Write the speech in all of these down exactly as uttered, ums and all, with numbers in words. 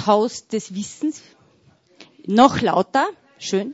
Haus des Wissens. Noch lauter, schön.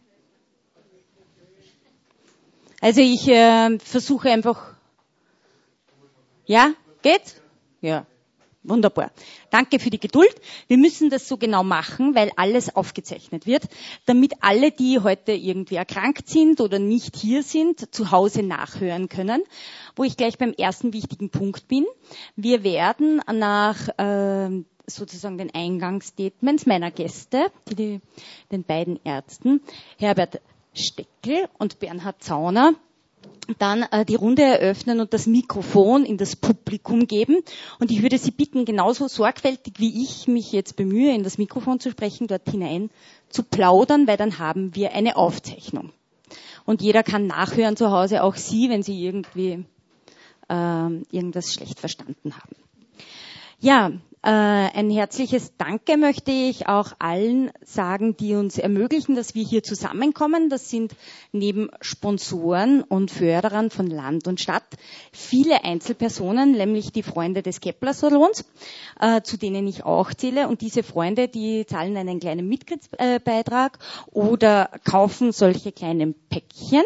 Also ich äh, versuche einfach. Ja, geht's? Ja. Wunderbar. Danke für die Geduld. Wir müssen das so genau machen, weil alles aufgezeichnet wird, damit alle, die heute irgendwie erkrankt sind oder nicht hier sind, zu Hause nachhören können. Wo ich gleich beim ersten wichtigen Punkt bin. Wir werden nach äh, sozusagen den Eingangsstatements meiner Gäste, die, die, den beiden Ärzten, Herbert Steckel und Bernhard Zauner, dann äh, die Runde eröffnen und das Mikrofon in das Publikum geben. Und ich würde Sie bitten, genauso sorgfältig wie ich mich jetzt bemühe, in das Mikrofon zu sprechen, dort hinein zu plaudern, weil dann haben wir eine Aufzeichnung. Und jeder kann nachhören zu Hause, auch Sie, wenn Sie irgendwie äh, irgendwas schlecht verstanden haben. Ja, äh, ein herzliches Danke möchte ich auch allen sagen, die uns ermöglichen, dass wir hier zusammenkommen. Das sind neben Sponsoren und Förderern von Land und Stadt viele Einzelpersonen, nämlich die Freunde des Kepler-Salons, äh, zu denen ich auch zähle. Und diese Freunde, die zahlen einen kleinen Mitgliedsbeitrag oder kaufen solche kleinen Päckchen,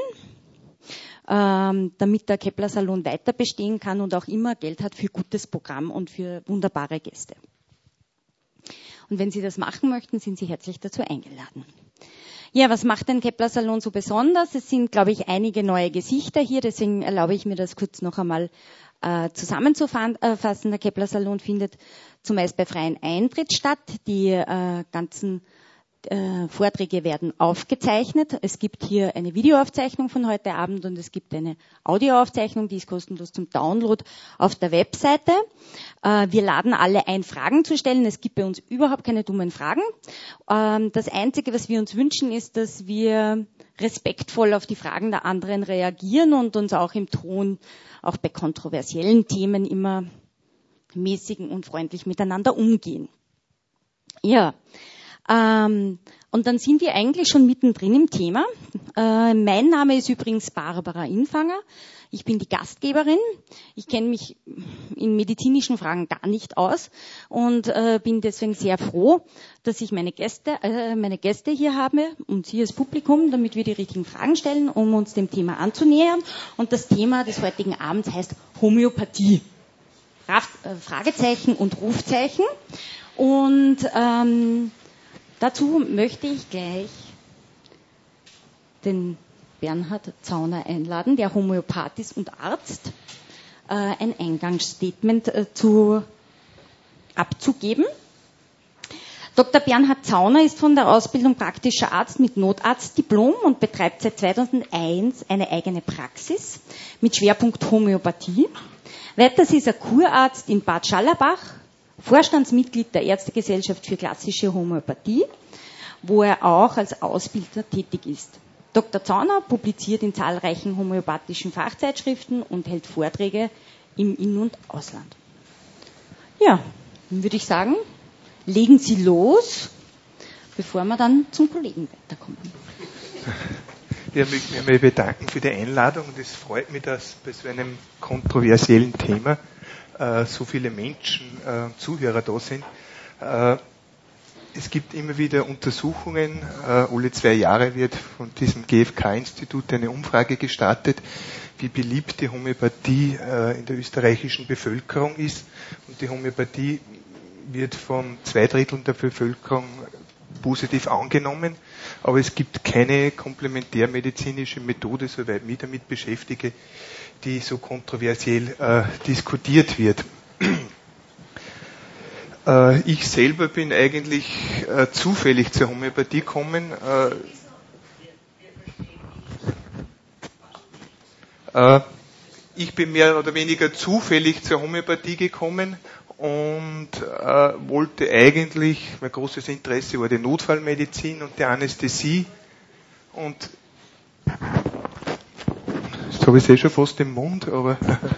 damit der Kepler-Salon weiter bestehen kann und auch immer Geld hat für gutes Programm und für wunderbare Gäste. Und wenn Sie das machen möchten, sind Sie herzlich dazu eingeladen. Ja, was macht den Kepler-Salon so besonders? Es sind, glaube ich, einige neue Gesichter hier, deswegen erlaube ich mir das kurz noch einmal äh, zusammenzufassen. Der Kepler-Salon findet zumeist bei freiem Eintritt statt. Die äh, ganzen Äh, Vorträge werden aufgezeichnet. Es gibt hier eine Videoaufzeichnung von heute Abend und es gibt eine Audioaufzeichnung, die ist kostenlos zum Download auf der Webseite. Äh, wir laden alle ein, Fragen zu stellen. Es gibt bei uns überhaupt keine dummen Fragen. Ähm, das Einzige, was wir uns wünschen, ist, dass wir respektvoll auf die Fragen der anderen reagieren und uns auch im Ton, auch bei kontroversiellen Themen immer mäßigen und freundlich miteinander umgehen. Ja. Ähm, und dann sind wir eigentlich schon mittendrin im Thema. Äh, mein Name ist übrigens Barbara Infanger. Ich bin die Gastgeberin. Ich kenne mich in medizinischen Fragen gar nicht aus und äh, bin deswegen sehr froh, dass ich meine Gäste, äh, meine Gäste hier habe und Sie als Publikum, damit wir die richtigen Fragen stellen, um uns dem Thema anzunähern. Und das Thema des heutigen Abends heißt Homöopathie. Fragezeichen und Rufzeichen. Und ähm, dazu möchte ich gleich den Bernhard Zauner einladen, der Homöopath ist und Arzt, äh, ein Eingangsstatement äh, zu, abzugeben. Doktor Bernhard Zauner ist von der Ausbildung praktischer Arzt mit Notarztdiplom und betreibt seit zweitausendeins eine eigene Praxis mit Schwerpunkt Homöopathie. Weiters ist er Kurarzt in Bad Schallerbach, Vorstandsmitglied der Ärztegesellschaft für klassische Homöopathie, wo er auch als Ausbilder tätig ist. Doktor Zauner publiziert in zahlreichen homöopathischen Fachzeitschriften und hält Vorträge im In- und Ausland. Ja, dann würde ich sagen, legen Sie los, bevor wir dann zum Kollegen weiterkommen. Ja, ich möchte mich einmal bedanken für die Einladung und es freut mich, dass bei so einem kontroversiellen Thema äh, so viele Menschen, äh, Zuhörer da sind. Äh, es gibt immer wieder Untersuchungen, äh, alle zwei Jahre wird von diesem G F K-Institut eine Umfrage gestartet, wie beliebt die Homöopathie äh, in der österreichischen Bevölkerung ist. Und die Homöopathie wird von zwei Dritteln der Bevölkerung positiv angenommen, aber es gibt keine komplementärmedizinische Methode, soweit ich mich damit beschäftige, die so kontroversiell äh, diskutiert wird. äh, ich selber bin eigentlich äh, zufällig zur Homöopathie gekommen. Äh, äh, ich bin mehr oder weniger zufällig zur Homöopathie gekommen und äh, wollte eigentlich, mein großes Interesse war die Notfallmedizin und die Anästhesie und jetzt habe ich es eh schon fast im Mund, aber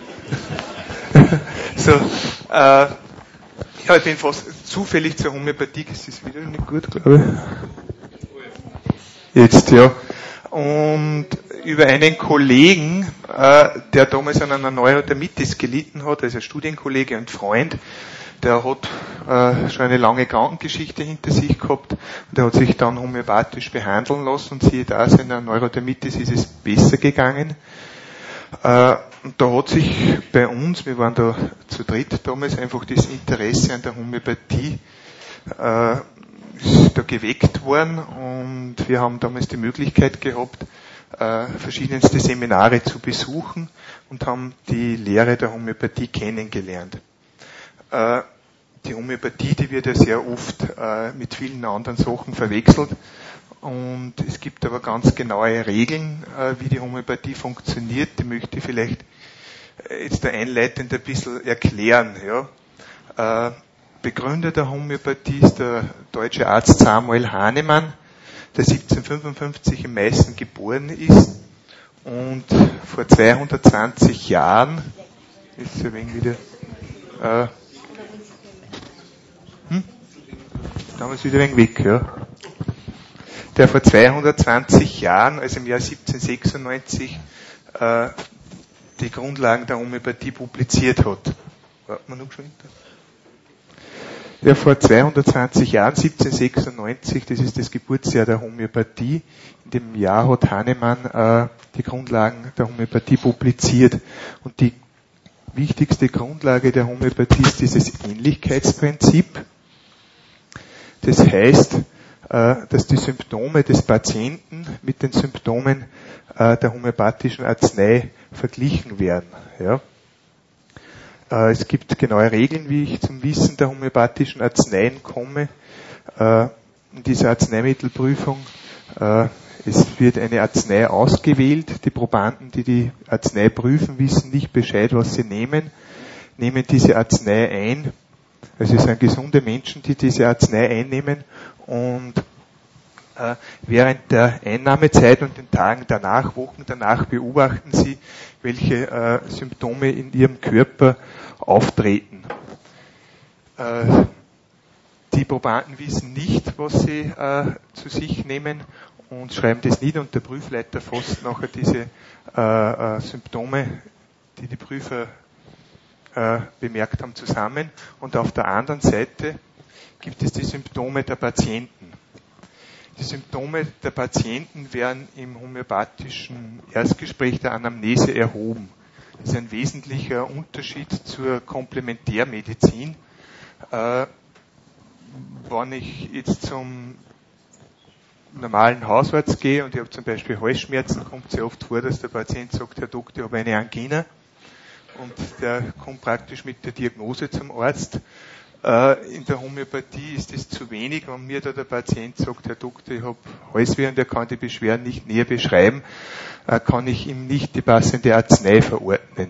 so, äh, ja, ich bin fast zufällig zur Homöopathie, das ist wieder nicht gut, glaube ich. Jetzt, ja. Und über einen Kollegen, äh, der damals an einer Neurodermitis gelitten hat, also ein Studienkollege und Freund, der hat äh, schon eine lange Krankengeschichte hinter sich gehabt und der hat sich dann homöopathisch behandeln lassen und siehe da, seiner Neurodermitis ist es besser gegangen. Äh, und da hat sich bei uns, wir waren da zu dritt damals, einfach das Interesse an der Homöopathie äh, ist da geweckt worden und wir haben damals die Möglichkeit gehabt, äh, verschiedenste Seminare zu besuchen und haben die Lehre der Homöopathie kennengelernt. Äh, die Homöopathie, die wird ja sehr oft äh, mit vielen anderen Sachen verwechselt und es gibt aber ganz genaue Regeln, äh, wie die Homöopathie funktioniert. Die möchte ich vielleicht jetzt da einleitend ein bisschen erklären. Ja. Äh, Begründer der Homöopathie ist der deutsche Arzt Samuel Hahnemann, der siebzehnhundertfünfundfünfzig in Meißen geboren ist und vor zweihundertzwanzig Jahren, ist ja wegen wieder, äh, hm? da haben wir es wieder ein wenig weg, ja. Der vor zweihundertzwanzig Jahren, also im Jahr siebzehnhundertsechsundneunzig, äh, die Grundlagen der Homöopathie publiziert hat. Warten wir noch schon hinter? Der vor zweihundertzwanzig Jahren, siebzehnhundertsechsundneunzig, das ist das Geburtsjahr der Homöopathie, in dem Jahr hat Hahnemann äh, die Grundlagen der Homöopathie publiziert. Und die wichtigste Grundlage der Homöopathie ist dieses Ähnlichkeitsprinzip. Das heißt, äh, dass die Symptome des Patienten mit den Symptomen äh, der homöopathischen Arznei verglichen werden. Ja. Es gibt genaue Regeln, wie ich zum Wissen der homöopathischen Arzneien komme. In dieser Arzneimittelprüfung, es wird eine Arznei ausgewählt. Die Probanden, die die Arznei prüfen, wissen nicht Bescheid, was sie nehmen, nehmen diese Arznei ein. Also es sind gesunde Menschen, die diese Arznei einnehmen und während der Einnahmezeit und den Tagen danach, Wochen danach beobachten sie, welche äh, Symptome in ihrem Körper auftreten. Äh, die Probanden wissen nicht, was sie äh, zu sich nehmen und schreiben das nieder und der Prüfleiter fasst nachher diese äh, äh, Symptome, die die Prüfer äh, bemerkt haben, zusammen und auf der anderen Seite gibt es die Symptome der Patienten. Die Symptome der Patienten werden im homöopathischen Erstgespräch der Anamnese erhoben. Das ist ein wesentlicher Unterschied zur Komplementärmedizin. Äh, wenn ich jetzt zum normalen Hausarzt gehe und ich habe zum Beispiel Halsschmerzen, kommt es sehr oft vor, dass der Patient sagt, Herr Doktor, ich habe eine Angina und der kommt praktisch mit der Diagnose zum Arzt. In der Homöopathie ist es zu wenig, wenn mir da der Patient sagt, Herr Doktor, ich habe Halsweh und er kann die Beschwerden nicht näher beschreiben, kann ich ihm nicht die passende Arznei verordnen.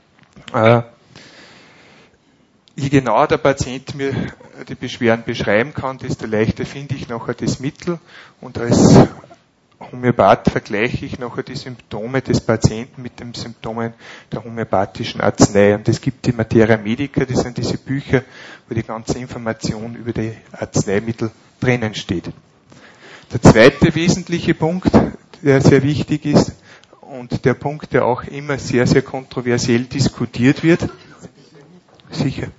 Je genauer der Patient mir die Beschwerden beschreiben kann, desto leichter finde ich nachher das Mittel und als Homöopath vergleiche ich nachher die Symptome des Patienten mit den Symptomen der homöopathischen Arznei. Und es gibt die Materia Medica, das sind diese Bücher, wo die ganze Information über die Arzneimittel drinnen steht. Der zweite wesentliche Punkt, der sehr wichtig ist und der Punkt, der auch immer sehr, sehr kontroversiell diskutiert wird, sicher.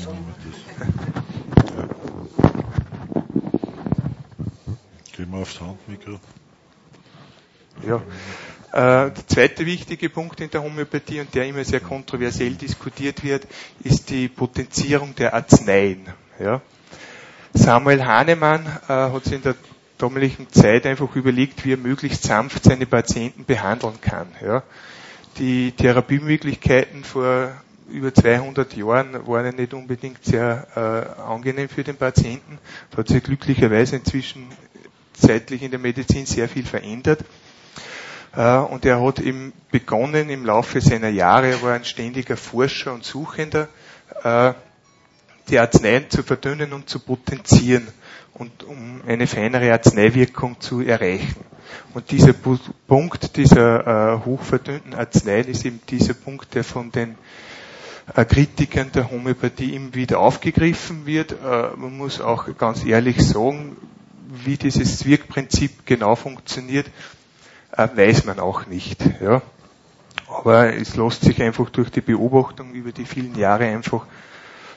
Gehen wir aufs Handmikro. Ja. Äh, der zweite wichtige Punkt in der Homöopathie und der immer sehr kontroversiell diskutiert wird, ist die Potenzierung der Arzneien. Ja. Samuel Hahnemann äh, hat sich in der damaligen Zeit einfach überlegt, wie er möglichst sanft seine Patienten behandeln kann. Ja. Die Therapiemöglichkeiten vor über zweihundert Jahren waren ja nicht unbedingt sehr äh, angenehm für den Patienten. Da hat sich glücklicherweise inzwischen zeitlich in der Medizin sehr viel verändert. Und er hat eben begonnen im Laufe seiner Jahre, er war ein ständiger Forscher und Suchender, die Arzneien zu verdünnen und zu potenzieren und um eine feinere Arzneiwirkung zu erreichen. Und dieser Punkt dieser hochverdünnten Arzneien ist eben dieser Punkt, der von den Kritikern der Homöopathie immer wieder aufgegriffen wird. Man muss auch ganz ehrlich sagen, wie dieses Wirkprinzip genau funktioniert, weiß man auch nicht. Ja. Aber es lässt sich einfach durch die Beobachtung über die vielen Jahre einfach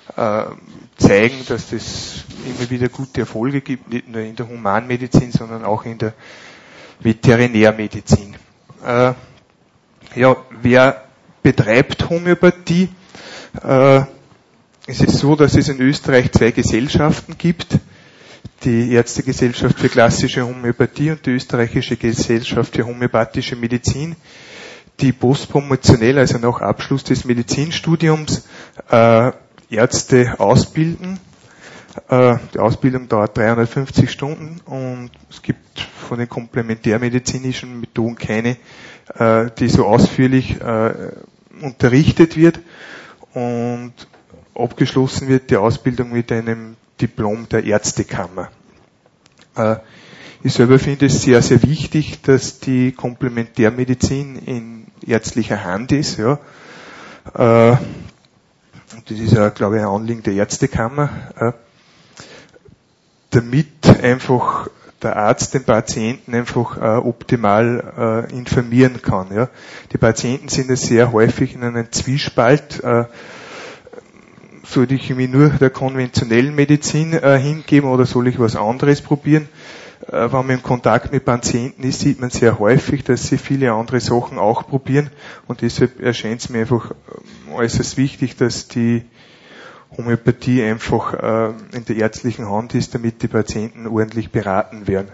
äh, zeigen, dass das immer wieder gute Erfolge gibt, nicht nur in der Humanmedizin, sondern auch in der Veterinärmedizin. Äh, ja, wer betreibt Homöopathie? Äh, es ist so, dass es in Österreich zwei Gesellschaften gibt. Die Ärztegesellschaft für klassische Homöopathie und die Österreichische Gesellschaft für homöopathische Medizin, die postpromotionell, also nach Abschluss des Medizinstudiums, äh, Ärzte ausbilden. Äh, die Ausbildung dauert dreihundertfünfzig Stunden und es gibt von den komplementärmedizinischen Methoden keine, äh, die so ausführlich äh, unterrichtet wird, und abgeschlossen wird die Ausbildung mit einem Diplom der Ärztekammer. Äh, ich selber finde es sehr, sehr wichtig, dass die Komplementärmedizin in ärztlicher Hand ist. Ja. Äh, das ist ja, glaube ich, ein Anliegen der Ärztekammer, äh, damit einfach der Arzt den Patienten einfach äh, optimal äh, informieren kann. Ja. Die Patienten sind ja sehr häufig in einem Zwiespalt. Äh, soll ich mich nur der konventionellen Medizin äh, hingeben oder soll ich was anderes probieren? Äh, wenn man im Kontakt mit Patienten ist, sieht man sehr häufig, dass sie viele andere Sachen auch probieren, und deshalb erscheint es mir einfach äußerst wichtig, dass die Homöopathie einfach äh, in der ärztlichen Hand ist, damit die Patienten ordentlich beraten werden.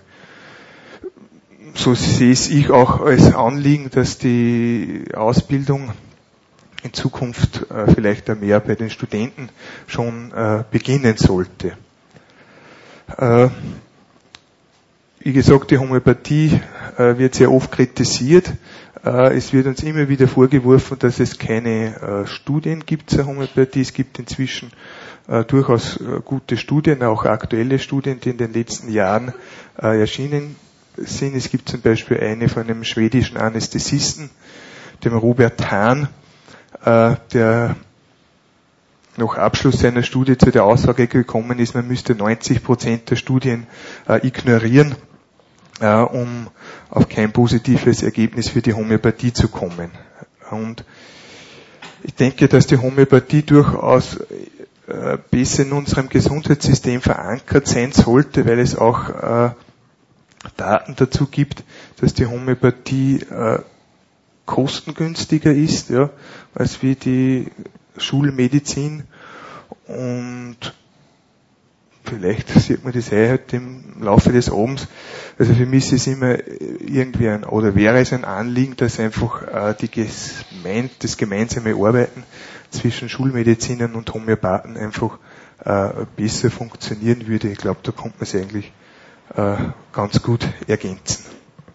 So sehe es ich auch als Anliegen, dass die Ausbildung in Zukunft äh, vielleicht auch mehr bei den Studenten schon äh, beginnen sollte. Äh, wie gesagt, die Homöopathie äh, wird sehr oft kritisiert. Äh, es wird uns immer wieder vorgeworfen, dass es keine äh, Studien gibt zur Homöopathie. Es gibt inzwischen äh, durchaus äh, gute Studien, auch aktuelle Studien, die in den letzten Jahren äh, erschienen sind. Es gibt zum Beispiel eine von einem schwedischen Anästhesisten, dem Robert Hahn, der nach Abschluss seiner Studie zu der Aussage gekommen ist, man müsste neunzig Prozent der Studien äh, ignorieren, äh, um auf kein positives Ergebnis für die Homöopathie zu kommen. Und ich denke, dass die Homöopathie durchaus äh, besser in unserem Gesundheitssystem verankert sein sollte, weil es auch äh, Daten dazu gibt, dass die Homöopathie äh, kostengünstiger ist, ja, als wie die Schulmedizin, und vielleicht sieht man das eh halt im Laufe des Abends. Also für mich ist es immer irgendwie ein, oder wäre es ein Anliegen, dass einfach äh, die gemein, das gemeinsame Arbeiten zwischen Schulmedizinern und Homöopathen einfach äh, besser funktionieren würde. Ich glaube, da kommt man es eigentlich äh, ganz gut ergänzen.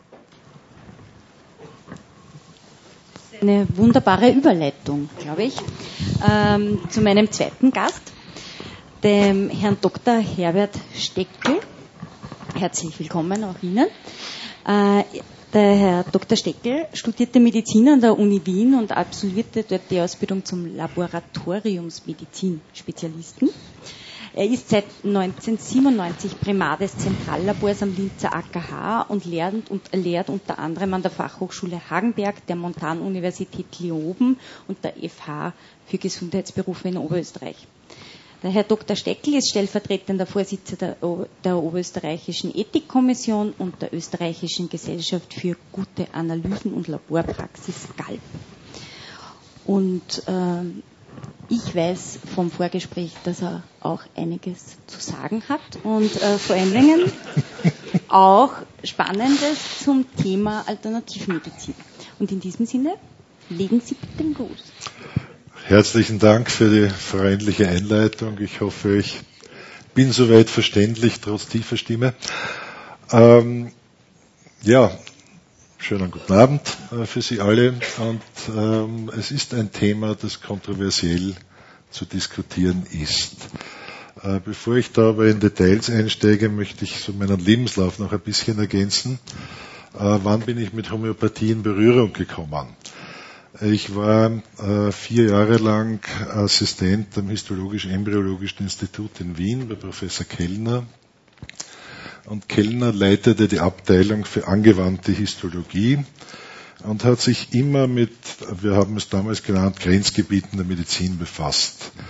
Eine wunderbare Überleitung, glaube ich, ähm, zu meinem zweiten Gast, dem Herrn Doktor Herbert Steckel. Herzlich willkommen auch Ihnen. Äh, der Herr Doktor Steckel studierte Medizin an der Uni Wien und absolvierte dort die Ausbildung zum Laboratoriumsmedizin-Spezialisten. Er ist seit neunzehnhundertsiebenundneunzig Primar des Zentrallabors am Linzer A K H und lehrt, und lehrt unter anderem an der Fachhochschule Hagenberg, der Montanuniversität Leoben und der F H für Gesundheitsberufe in Oberösterreich. Der Herr Doktor Steckel ist stellvertretender Vorsitzender der Oberösterreichischen Ethikkommission und der Österreichischen Gesellschaft für gute Analysen und Laborpraxis G A L P. Und äh, ich weiß vom Vorgespräch, dass er auch einiges zu sagen hat und äh, vor allen Dingen auch Spannendes zum Thema Alternativmedizin. Und in diesem Sinne, legen Sie bitte den Gruß. Herzlichen Dank für die freundliche Einleitung. Ich hoffe, ich bin soweit verständlich, trotz tiefer Stimme. Ähm, ja, schönen guten Abend äh, für Sie alle. Und ähm, es ist ein Thema, das kontroversiell zu diskutieren ist. Äh, bevor ich da aber in Details einsteige, möchte ich so meinen Lebenslauf noch ein bisschen ergänzen. Äh, wann bin ich mit Homöopathie in Berührung gekommen? Ich war äh, vier Jahre lang Assistent am Histologisch-Embryologischen Institut in Wien bei Professor Kellner. Und Kellner leitete die Abteilung für angewandte Histologie und hat sich immer mit, wir haben es damals genannt, Grenzgebieten der Medizin befasst.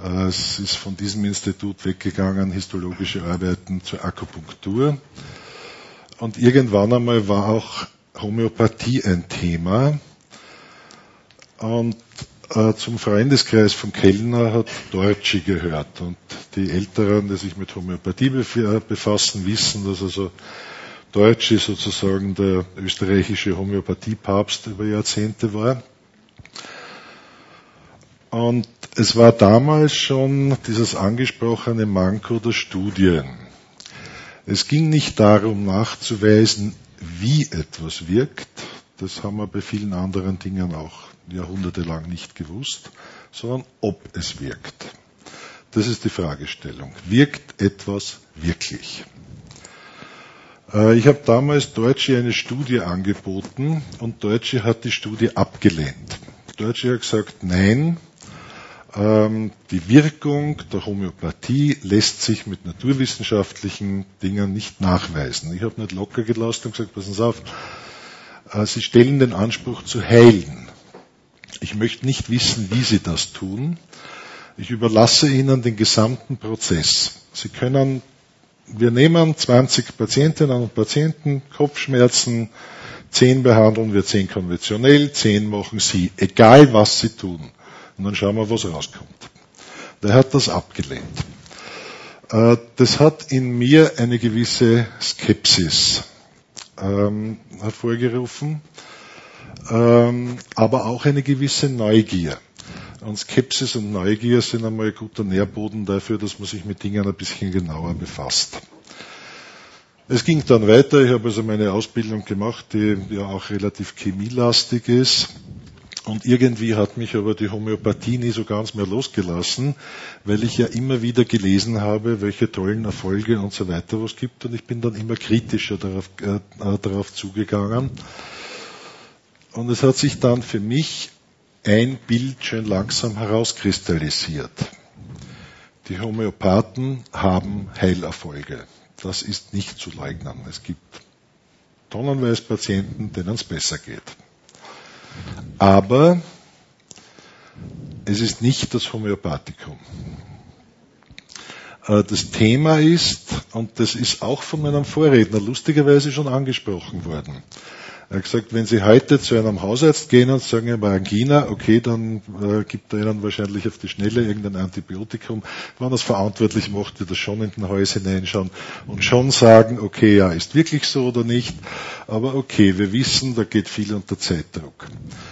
Es ist von diesem Institut weggegangen, histologische Arbeiten zur Akupunktur. Und irgendwann einmal war auch Homöopathie ein Thema. Und äh, zum Freundeskreis von Kellner hat Dorci gehört. Und die Älteren, die sich mit Homöopathie befassen, wissen, dass also Dorci sozusagen der österreichische Homöopathiepapst über Jahrzehnte war. Und es war damals schon dieses angesprochene Manko der Studien. Es ging nicht darum, nachzuweisen, wie etwas wirkt. Das haben wir bei vielen anderen Dingen auch jahrhundertelang nicht gewusst, sondern ob es wirkt. Das ist die Fragestellung. Wirkt etwas wirklich? Ich habe damals Dorci eine Studie angeboten und Dorci hat die Studie abgelehnt. Dorci hat gesagt, nein, die Wirkung der Homöopathie lässt sich mit naturwissenschaftlichen Dingen nicht nachweisen. Ich habe nicht locker gelassen und gesagt, passen Sie auf, Sie stellen den Anspruch zu heilen. Ich möchte nicht wissen, wie Sie das tun. Ich überlasse Ihnen den gesamten Prozess. Sie können, wir nehmen zwanzig Patientinnen und Patienten, Kopfschmerzen, zehn behandeln wir, zehn konventionell, zehn machen Sie, egal was Sie tun. Und dann schauen wir, was rauskommt. Der hat das abgelehnt. Das hat in mir eine gewisse Skepsis ähm, hervorgerufen, ähm, aber auch eine gewisse Neugier. Und Skepsis und Neugier sind einmal ein guter Nährboden dafür, dass man sich mit Dingen ein bisschen genauer befasst. Es ging dann weiter. Ich habe also meine Ausbildung gemacht, die ja auch relativ chemielastig ist. Und irgendwie hat mich aber die Homöopathie nie so ganz mehr losgelassen, weil ich ja immer wieder gelesen habe, welche tollen Erfolge und so weiter was gibt. Und ich bin dann immer kritischer darauf, äh, darauf zugegangen. Und es hat sich dann für mich ein Bild schön langsam herauskristallisiert. Die Homöopathen haben Heilerfolge. Das ist nicht zu leugnen. Es gibt tonnenweise Patienten, denen es besser geht. Aber es ist nicht das Homöopathikum. Das Thema ist, und das ist auch von meinem Vorredner lustigerweise schon angesprochen worden. Er hat gesagt, wenn Sie heute zu einem Hausarzt gehen und sagen, er war Angina, okay, dann äh, gibt er Ihnen wahrscheinlich auf die Schnelle irgendein Antibiotikum. Wenn er es verantwortlich macht, wird er schon in den Hals hineinschauen und schon sagen, okay, ja, ist wirklich so oder nicht. Aber okay, wir wissen, da geht viel unter Zeitdruck.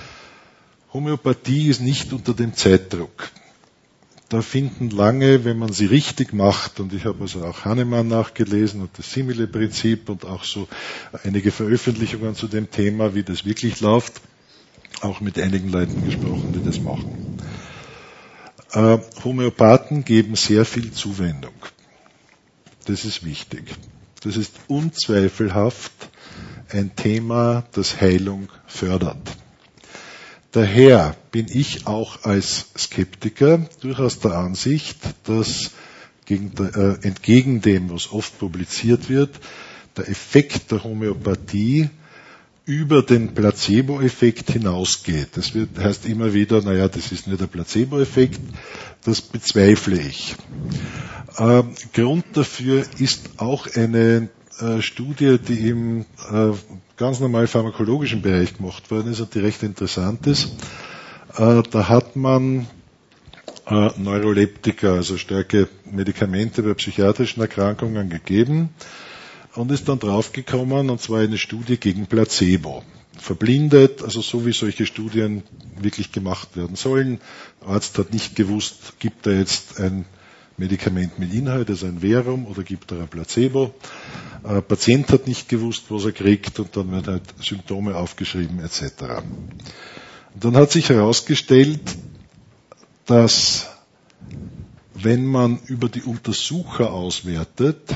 Homöopathie ist nicht unter dem Zeitdruck. Da finden lange, wenn man sie richtig macht, und ich habe also auch Hahnemann nachgelesen und das Simile-Prinzip und auch so einige Veröffentlichungen zu dem Thema, wie das wirklich läuft, auch mit einigen Leuten gesprochen, die das machen. Äh, Homöopathen geben sehr viel Zuwendung. Das ist wichtig. Das ist unzweifelhaft ein Thema, das Heilung fördert. Daher bin ich auch als Skeptiker durchaus der Ansicht, dass gegen der, äh, entgegen dem, was oft publiziert wird, der Effekt der Homöopathie über den Placebo-Effekt hinausgeht. Das wird, heißt immer wieder, naja, das ist nicht der Placebo-Effekt, das bezweifle ich. Äh, Grund dafür ist auch eine äh, Studie, die im äh, ganz normal pharmakologischen Bereich gemacht worden ist und die recht interessant ist. Äh, da hat man äh, Neuroleptika, also starke Medikamente bei psychiatrischen Erkrankungen gegeben und ist dann draufgekommen, und zwar eine Studie gegen Placebo. Verblindet, also so wie solche Studien wirklich gemacht werden sollen. Der Arzt hat nicht gewusst, gibt er jetzt ein Medikament mit Inhalt, also ein Verum, oder gibt er ein Placebo. Der Patient hat nicht gewusst, was er kriegt, und dann werden halt Symptome aufgeschrieben et cetera. Und dann hat sich herausgestellt, dass wenn man über die Untersucher auswertet,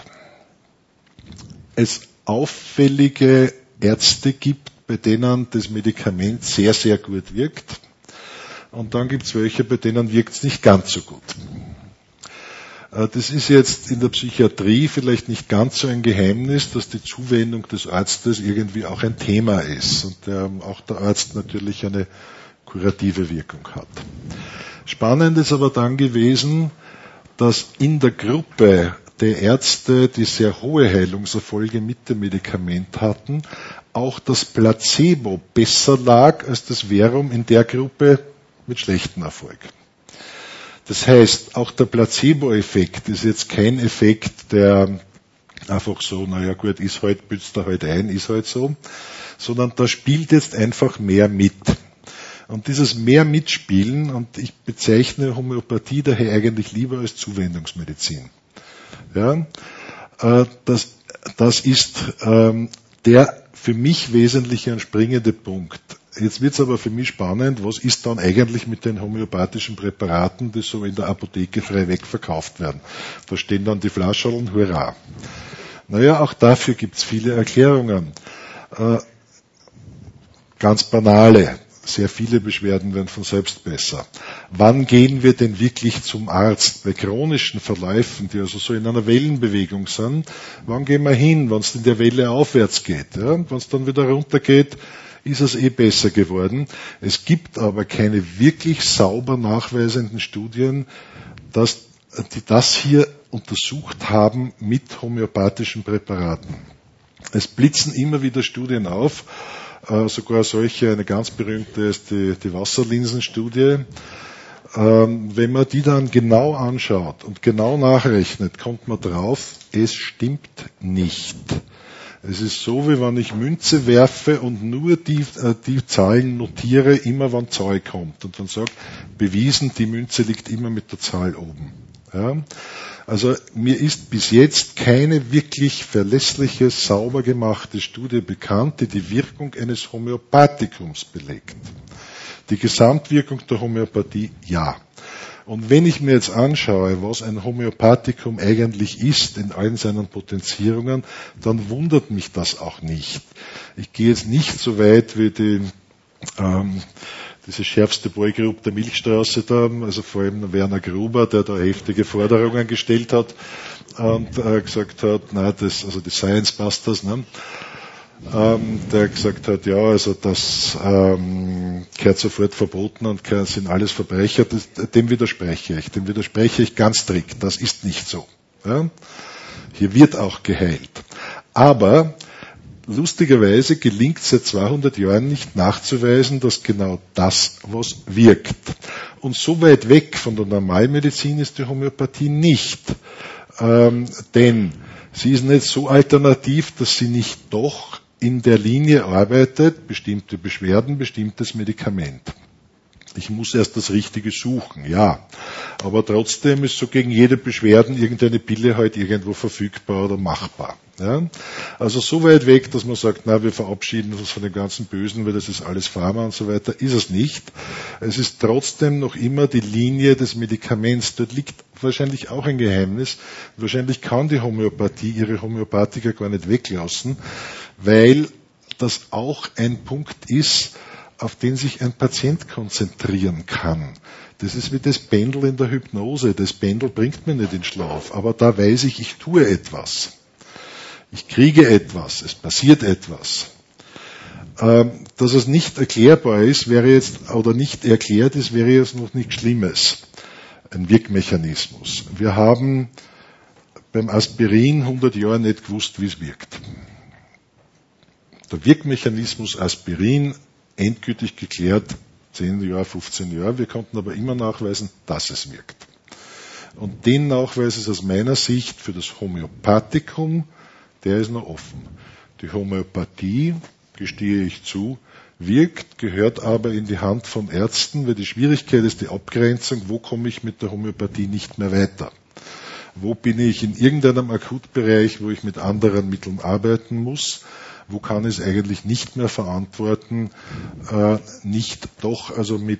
es auffällige Ärzte gibt, bei denen das Medikament sehr, sehr gut wirkt. Und dann gibt es welche, bei denen wirkt es nicht ganz so gut. Das ist jetzt in der Psychiatrie vielleicht nicht ganz so ein Geheimnis, dass die Zuwendung des Arztes irgendwie auch ein Thema ist und der, auch der Arzt natürlich eine kurative Wirkung hat. Spannend ist aber dann gewesen, dass in der Gruppe der Ärzte, die sehr hohe Heilungserfolge mit dem Medikament hatten, auch das Placebo besser lag als das Verum in der Gruppe mit schlechtem Erfolg. Das heißt, auch der Placebo-Effekt ist jetzt kein Effekt, der einfach so, naja gut, ist halt, bützt er halt ein, ist halt so, sondern da spielt jetzt einfach mehr mit. Und dieses mehr Mitspielen, und ich bezeichne Homöopathie daher eigentlich lieber als Zuwendungsmedizin. Ja, äh, das, das ist ähm, der für mich wesentliche und springende Punkt. Jetzt wird es aber für mich spannend, was ist dann eigentlich mit den homöopathischen Präparaten, die so in der Apotheke frei weg verkauft werden. Da stehen dann die Flascherln, hurra. Naja, auch dafür gibt es viele Erklärungen. Äh, ganz banale, sehr viele Beschwerden werden von selbst besser. Wann gehen wir denn wirklich zum Arzt? Bei chronischen Verläufen, die also so in einer Wellenbewegung sind, wann gehen wir hin, wenn es in der Welle aufwärts geht? Ja? Wenn es dann wieder runter geht, ist es eh besser geworden. Es gibt aber keine wirklich sauber nachweisenden Studien, dass die das hier untersucht haben mit homöopathischen Präparaten. Es blitzen immer wieder Studien auf, äh, sogar solche, eine ganz berühmte ist die, die Wasserlinsenstudie. Ähm, wenn man die dann genau anschaut und genau nachrechnet, kommt man drauf, es stimmt nicht. Es ist so, wie wenn ich Münze werfe und nur die, äh, die Zahlen notiere, immer wenn Zahl kommt. Und dann sagt, bewiesen, die Münze liegt immer mit der Zahl oben. Ja? Also mir ist bis jetzt keine wirklich verlässliche, sauber gemachte Studie bekannt, die die Wirkung eines Homöopathikums belegt. Die Gesamtwirkung der Homöopathie, ja. Und wenn ich mir jetzt anschaue, was ein Homöopathikum eigentlich ist in allen seinen Potenzierungen, dann wundert mich das auch nicht. Ich gehe jetzt nicht so weit wie die, ähm, diese schärfste Boygroup der Milchstraße da, also vor allem Werner Gruber, der da heftige Forderungen gestellt hat und äh, gesagt hat, na, das, also die Science Busters, ne? Ähm, der gesagt hat, ja, also das ähm, gehört sofort verboten und sind alles Verbrecher, das, dem widerspreche ich, dem widerspreche ich ganz strikt, das ist nicht so. Ja? Hier wird auch geheilt. Aber lustigerweise gelingt es seit zweihundert Jahren nicht nachzuweisen, dass genau das was wirkt. Und so weit weg von der Normalmedizin ist die Homöopathie nicht. Ähm, denn sie ist nicht so alternativ, dass sie nicht doch in der Linie arbeitet, bestimmte Beschwerden, bestimmtes Medikament. Ich muss erst das Richtige suchen, ja. Aber trotzdem ist so gegen jede Beschwerden irgendeine Pille halt irgendwo verfügbar oder machbar. Ja? Also so weit weg, dass man sagt, na, wir verabschieden uns von dem ganzen Bösen, weil das ist alles Pharma und so weiter, ist es nicht. Es ist trotzdem noch immer die Linie des Medikaments. Dort liegt wahrscheinlich auch ein Geheimnis. Wahrscheinlich kann die Homöopathie ihre Homöopathiker gar nicht weglassen, weil das auch ein Punkt ist, auf den sich ein Patient konzentrieren kann. Das ist wie das Pendel in der Hypnose. Das Pendel bringt mir nicht in Schlaf, aber da weiß ich, ich tue etwas. Ich kriege etwas, es passiert etwas. Ähm, dass es nicht erklärbar ist, wäre jetzt, oder nicht erklärt ist, wäre jetzt noch nichts Schlimmes. Ein Wirkmechanismus. Wir haben beim Aspirin hundert Jahre nicht gewusst, wie es wirkt. Der Wirkmechanismus Aspirin endgültig geklärt, zehn Jahre, fünfzehn Jahre. Wir konnten aber immer nachweisen, dass es wirkt. Und den Nachweis ist aus meiner Sicht für das Homöopathikum, der ist noch offen. Die Homöopathie, gestehe ich zu, wirkt, gehört aber in die Hand von Ärzten, weil die Schwierigkeit ist die Abgrenzung, wo komme ich mit der Homöopathie nicht mehr weiter. Wo bin ich in irgendeinem Akutbereich, wo ich mit anderen Mitteln arbeiten muss? Wo kann ich es eigentlich nicht mehr verantworten, äh, nicht doch also mit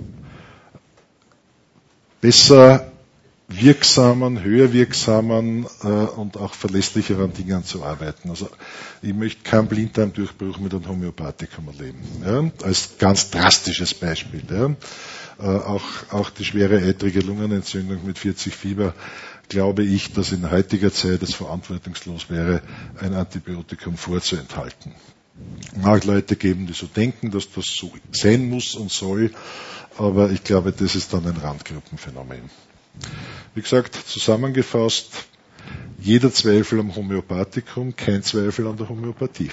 besser wirksamen, höher wirksamen äh, und auch verlässlicheren Dingen zu arbeiten. Also ich möchte keinen Blinddarmdurchbruch mit einem Homöopathikum erleben. Ja? Als ganz drastisches Beispiel. Ja? Äh, auch, auch die schwere eitrige Lungenentzündung mit vierzig Fieber, glaube ich, dass in heutiger Zeit es verantwortungslos wäre, ein Antibiotikum vorzuenthalten. Mag Leute geben, die so denken, dass das so sein muss und soll, aber ich glaube, das ist dann ein Randgruppenphänomen. Wie gesagt, zusammengefasst, jeder Zweifel am Homöopathikum, kein Zweifel an der Homöopathie.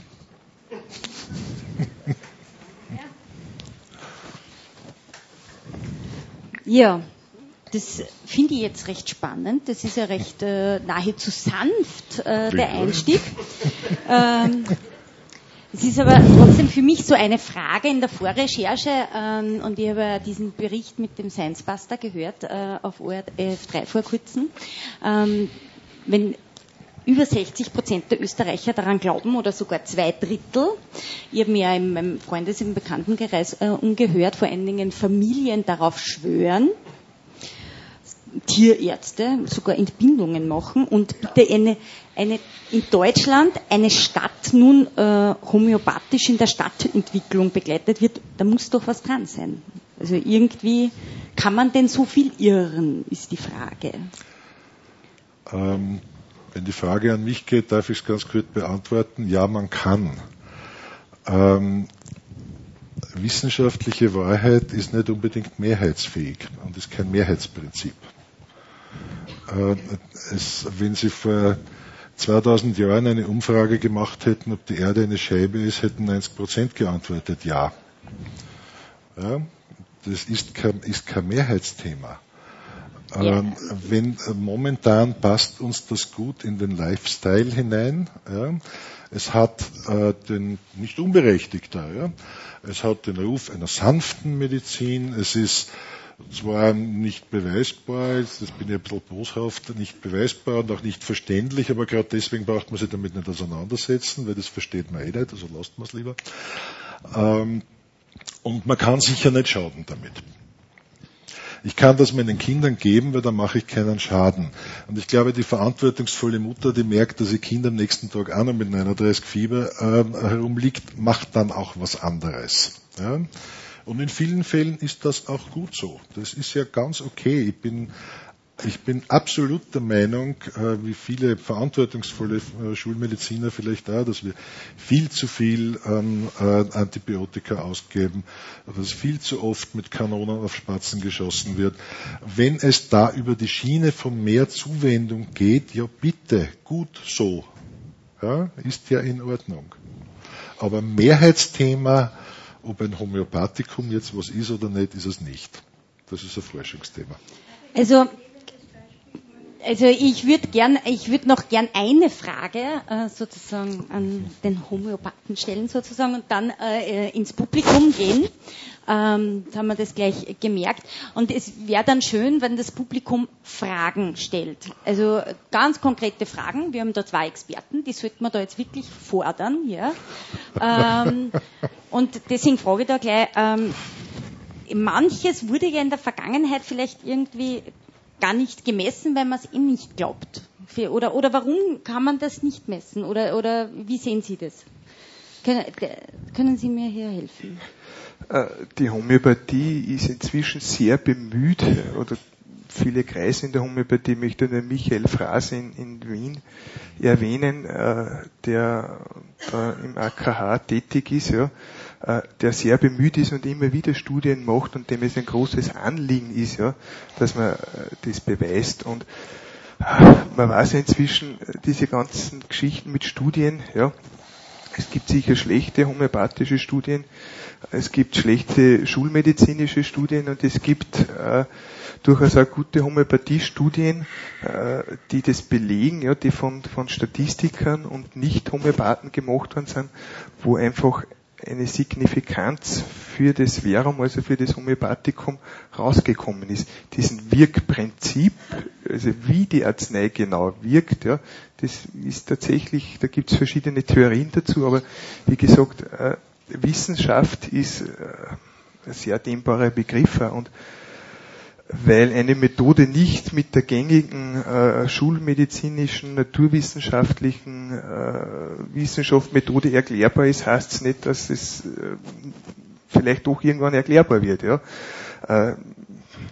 Ja, das finde ich jetzt recht spannend. Das ist ja recht äh, nahezu sanft, äh, der Einstieg. Ähm, es ist aber trotzdem für mich so eine Frage in der Vorrecherche, ähm, und ich habe ja diesen Bericht mit dem Science Buster gehört, äh, auf O R F drei vor kurzem. Ähm, wenn über sechzig Prozent der Österreicher daran glauben, oder sogar zwei Drittel. Ich habe mir ja in meinem Freundes- und Bekanntenkreis äh, umgehört, vor allen Dingen Familien darauf schwören, Tierärzte sogar Entbindungen machen und bitte eine, eine in Deutschland eine Stadt nun äh, homöopathisch in der Stadtentwicklung begleitet wird, da muss doch was dran sein. Also irgendwie kann man denn so viel irren, ist die Frage. Ähm, wenn die Frage an mich geht, darf ich es ganz kurz beantworten. Ja, man kann. Ähm, wissenschaftliche Wahrheit ist nicht unbedingt mehrheitsfähig und ist kein Mehrheitsprinzip. Äh, es, wenn Sie vor zweitausend Jahren eine Umfrage gemacht hätten, ob die Erde eine Scheibe ist, hätten neunzig Prozent geantwortet, ja. Ja, das ist kein, ist kein Mehrheitsthema. Ja. Ähm, wenn, momentan passt uns das gut in den Lifestyle hinein. Ja. Es hat äh, den, nicht unberechtigter, ja. Es hat den Ruf einer sanften Medizin. Es ist zwar nicht beweisbar, das bin ich ein bisschen boshaft, nicht beweisbar und auch nicht verständlich, aber gerade deswegen braucht man sich damit nicht auseinandersetzen, weil das versteht man eh nicht, also lasst man es lieber. Ähm, und man kann sicher nicht schaden damit. Ich kann das meinen Kindern geben, weil dann mache ich keinen Schaden. Und ich glaube, die verantwortungsvolle Mutter, die merkt, dass ihr Kind am nächsten Tag auch noch mit neununddreißig Fieber äh, herumliegt, macht dann auch was anderes. Ja? Und in vielen Fällen ist das auch gut so. Das ist ja ganz okay. Ich bin, ich bin absolut der Meinung, äh, wie viele verantwortungsvolle äh, Schulmediziner vielleicht auch, dass wir viel zu viel an äh, Antibiotika ausgeben, dass viel zu oft mit Kanonen auf Spatzen geschossen wird. Wenn es da über die Schiene von mehr Zuwendung geht, ja bitte, gut so. Ja, ist ja in Ordnung. Aber Mehrheitsthema, ob ein Homöopathikum jetzt was ist oder nicht, ist es nicht. Das ist ein Forschungsthema. Also, also ich würde gern, ich würde noch gern eine Frage äh, sozusagen an den Homöopathen stellen sozusagen und dann äh, ins Publikum gehen. Ähm, da haben wir das gleich gemerkt. Und es wäre dann schön, wenn das Publikum Fragen stellt. Also ganz konkrete Fragen. Wir haben da zwei Experten, die sollten wir da jetzt wirklich fordern. Ja. Ähm, und deswegen frage ich da gleich, ähm, manches wurde ja in der Vergangenheit vielleicht irgendwie gar nicht gemessen, weil man es eh nicht glaubt. Oder, oder warum kann man das nicht messen? Oder, oder wie sehen Sie das? Können, können Sie mir hier helfen? Die Homöopathie ist inzwischen sehr bemüht, oder viele Kreise in der Homöopathie, ich möchte nur Michael Fraß in, in Wien erwähnen, der da im A K H tätig ist, ja, der sehr bemüht ist und immer wieder Studien macht und dem es ein großes Anliegen ist, ja, dass man das beweist. Und man weiß ja inzwischen, diese ganzen Geschichten mit Studien, ja, es gibt sicher schlechte homöopathische Studien, es gibt schlechte schulmedizinische Studien und es gibt äh, durchaus auch gute Homöopathiestudien, äh, die das belegen, ja, die von, von Statistikern und Nicht-Homöopathen gemacht worden sind, wo einfach eine Signifikanz für das Verum, also für das Homöopathikum, rausgekommen ist. Diesen Wirkprinzip, also wie die Arznei genau wirkt, ja, das ist tatsächlich, da gibt es verschiedene Theorien dazu, aber wie gesagt, äh, Wissenschaft ist äh, ein sehr dehnbarer Begriff und weil eine Methode nicht mit der gängigen äh, schulmedizinischen, naturwissenschaftlichen äh, Wissenschaftsmethode erklärbar ist, heißt es nicht, dass es äh, vielleicht doch irgendwann erklärbar wird. Ja. Äh,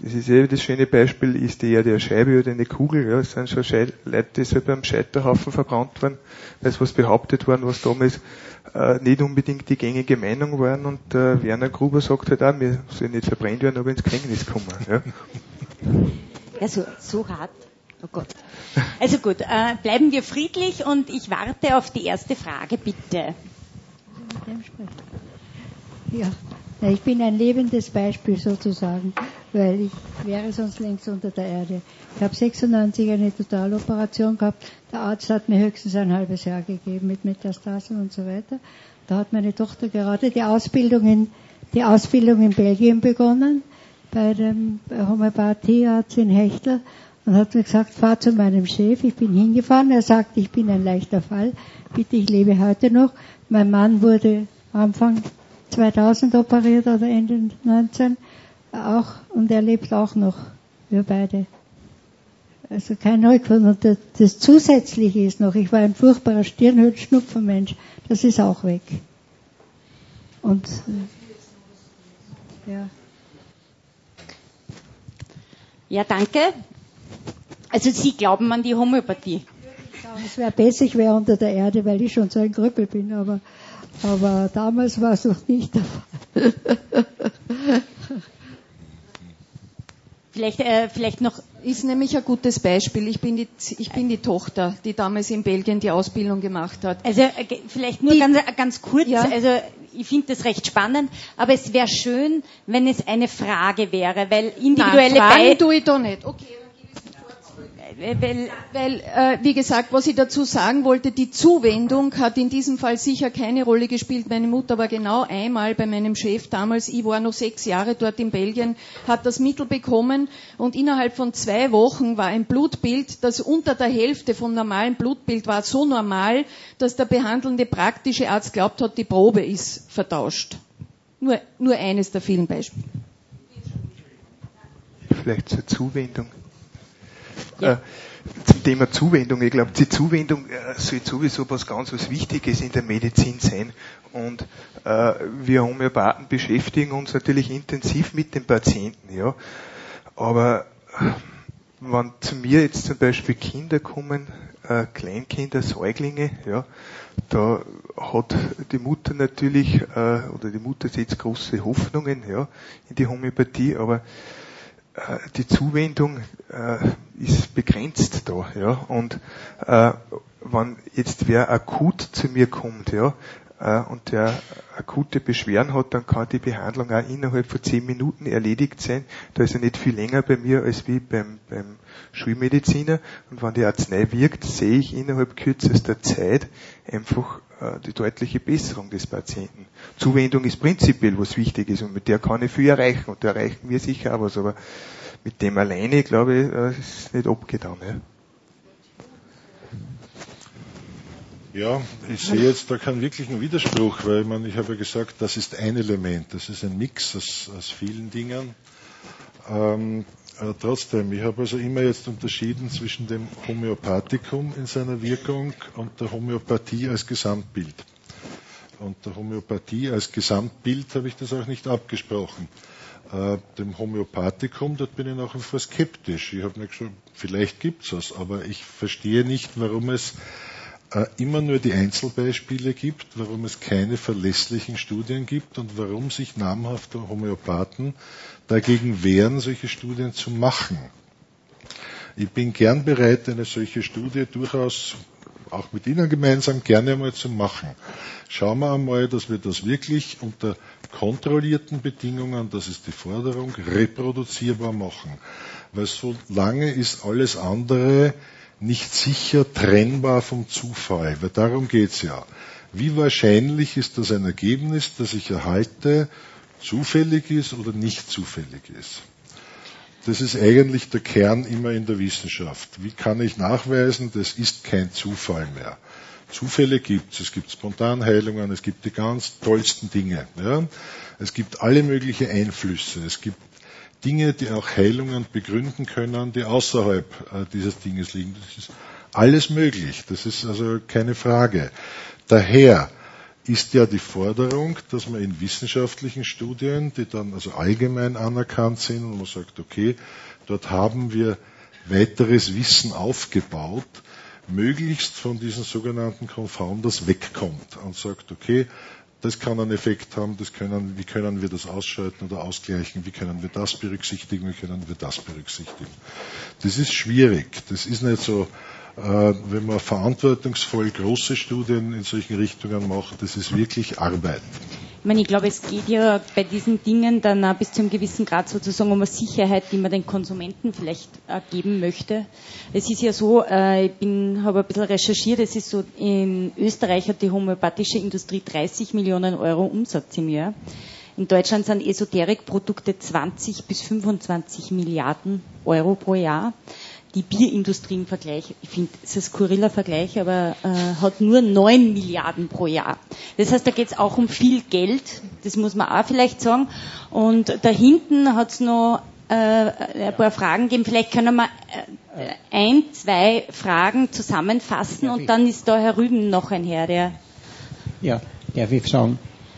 Das ist eben das schöne Beispiel, ist die Erde eine Scheibe oder eine Kugel, ja, es sind schon Schei- Leute, die so beim Scheiterhaufen verbrannt worden, weil es was behauptet worden, was damals äh, nicht unbedingt die gängige Meinung waren, und äh, Werner Gruber sagt halt auch, wir sollen nicht verbrennt werden, aber ins Gefängnis kommen. Ja. Also, so hart. Oh Gott. Also gut, äh, bleiben wir friedlich, und ich warte auf die erste Frage, bitte. Ja, ich bin ein lebendes Beispiel sozusagen, weil ich wäre sonst längst unter der Erde. Ich habe sechsundneunzig eine Totaloperation gehabt. Der Arzt hat mir höchstens ein halbes Jahr gegeben mit Metastasen und so weiter. Da hat meine Tochter gerade die Ausbildung in, die Ausbildung in Belgien begonnen, bei dem Homöopathiearzt in Hechtel, und hat mir gesagt, fahr zu meinem Chef. Ich bin hingefahren. Er sagt, ich bin ein leichter Fall. Bitte, ich lebe heute noch. Mein Mann wurde Anfang zweitausend operiert oder Ende neunzehn auch, und er lebt auch noch, wir beide. Also kein Rückfall. Und das, das Zusätzliche ist noch, ich war ein furchtbarer Stirnhöhlenschnupfenmensch, das ist auch weg. Und ja. Ja, danke. Also Sie glauben an die Homöopathie? Es wäre besser, ich wäre unter der Erde, weil ich schon so ein Krüppel bin, aber Aber damals war es noch nicht der Fall. Vielleicht, äh, vielleicht noch. Ist nämlich ein gutes Beispiel. Ich bin die, ich bin die Tochter, die damals in Belgien die Ausbildung gemacht hat. Also äh, vielleicht nur die, ganz, ganz kurz. Ja. Also ich finde das recht spannend, aber es wäre schön, wenn es eine Frage wäre, weil individuelle Nein, Fragen Be- tue ich da nicht. Okay. Weil, Weil, äh, wie gesagt, was ich dazu sagen wollte, die Zuwendung hat in diesem Fall sicher keine Rolle gespielt. Meine Mutter war genau einmal bei meinem Chef damals, ich war noch sechs Jahre dort in Belgien, hat das Mittel bekommen, und innerhalb von zwei Wochen war ein Blutbild, das unter der Hälfte vom normalen Blutbild war, so normal, dass der behandelnde praktische Arzt glaubt hat, die Probe ist vertauscht. Nur, nur eines der vielen Beispiele. Vielleicht zur Zuwendung. Ja. Äh, zum Thema Zuwendung. Ich glaube, die Zuwendung äh, sollte sowieso was ganz was Wichtiges in der Medizin sein. Und äh, wir Homöopathen beschäftigen uns natürlich intensiv mit den Patienten. Ja. Aber äh, wenn zu mir jetzt zum Beispiel Kinder kommen, äh, Kleinkinder, Säuglinge, ja, da hat die Mutter natürlich, äh, oder die Mutter setzt große Hoffnungen, ja, in die Homöopathie, aber die Zuwendung äh, ist begrenzt da, ja, und äh, wenn jetzt wer akut zu mir kommt, ja, äh, und der akute Beschwerden hat, dann kann die Behandlung auch innerhalb von zehn Minuten erledigt sein. Da ist er nicht viel länger bei mir als wie beim, beim Schulmediziner, und wenn die Arznei wirkt, sehe ich innerhalb kürzester Zeit einfach äh, die deutliche Besserung des Patienten. Zuwendung ist prinzipiell was wichtig ist, und mit der kann ich viel erreichen, und da erreichen wir sicher auch was, aber mit dem alleine, glaube ich, äh, ist es nicht abgetan. Ja. Ja, ich sehe jetzt da keinen wirklichen Widerspruch, weil ich, meine, ich habe ja gesagt, das ist ein Element, das ist ein Mix aus, aus vielen Dingen. Ähm, äh, trotzdem, ich habe also immer jetzt unterschieden zwischen dem Homöopathikum in seiner Wirkung und der Homöopathie als Gesamtbild. Und der Homöopathie als Gesamtbild habe ich das auch nicht abgesprochen. Äh, dem Homöopathikum, dort bin ich nach wie vor skeptisch. Ich habe nicht gesagt, vielleicht gibt es was, aber ich verstehe nicht, warum es immer nur die Einzelbeispiele gibt, warum es keine verlässlichen Studien gibt und warum sich namhafte Homöopathen dagegen wehren, solche Studien zu machen. Ich bin gern bereit, eine solche Studie durchaus auch mit Ihnen gemeinsam gerne einmal zu machen. Schauen wir einmal, dass wir das wirklich unter kontrollierten Bedingungen, das ist die Forderung, reproduzierbar machen. Weil so lange ist alles andere nicht sicher trennbar vom Zufall, weil darum geht's ja. Wie wahrscheinlich ist das ein Ergebnis, das ich erhalte, zufällig ist oder nicht zufällig ist? Das ist eigentlich der Kern immer in der Wissenschaft. Wie kann ich nachweisen, das ist kein Zufall mehr? Zufälle gibt's, es gibt Spontanheilungen, es gibt die ganz tollsten Dinge. Ja? Es gibt alle möglichen Einflüsse, es gibt Dinge, die auch Heilungen begründen können, die außerhalb äh, dieses Dinges liegen. Das ist alles möglich. Das ist also keine Frage. Daher ist ja die Forderung, dass man in wissenschaftlichen Studien, die dann also allgemein anerkannt sind, und man sagt, okay, dort haben wir weiteres Wissen aufgebaut, möglichst von diesen sogenannten Confounders wegkommt und sagt, okay, das kann einen Effekt haben, das können, wie können wir das ausschalten oder ausgleichen, wie können wir das berücksichtigen, wie können wir das berücksichtigen. Das ist schwierig, das ist nicht so, äh, wenn man verantwortungsvoll große Studien in solchen Richtungen macht, das ist wirklich Arbeit. Ich meine, ich glaube, es geht ja bei diesen Dingen dann auch bis zu einem gewissen Grad sozusagen um eine Sicherheit, die man den Konsumenten vielleicht äh, geben möchte. Es ist ja so, äh, ich bin, habe ein bisschen recherchiert, es ist so, in Österreich hat die homöopathische Industrie dreißig Millionen Euro Umsatz im Jahr. In Deutschland sind Esoterikprodukte zwanzig bis fünfundzwanzig Milliarden Euro pro Jahr. Die Bierindustrie im Vergleich, ich finde, es ist ein skurriler Vergleich, aber äh, hat nur neun Milliarden pro Jahr. Das heißt, da geht es auch um viel Geld, das muss man auch vielleicht sagen. Und da hinten hat es noch äh, ein paar Fragen gegeben. Vielleicht können wir äh, ein, zwei Fragen zusammenfassen und dann ist da Herr Rüben noch ein Herr, der... Ja, darf ich sagen,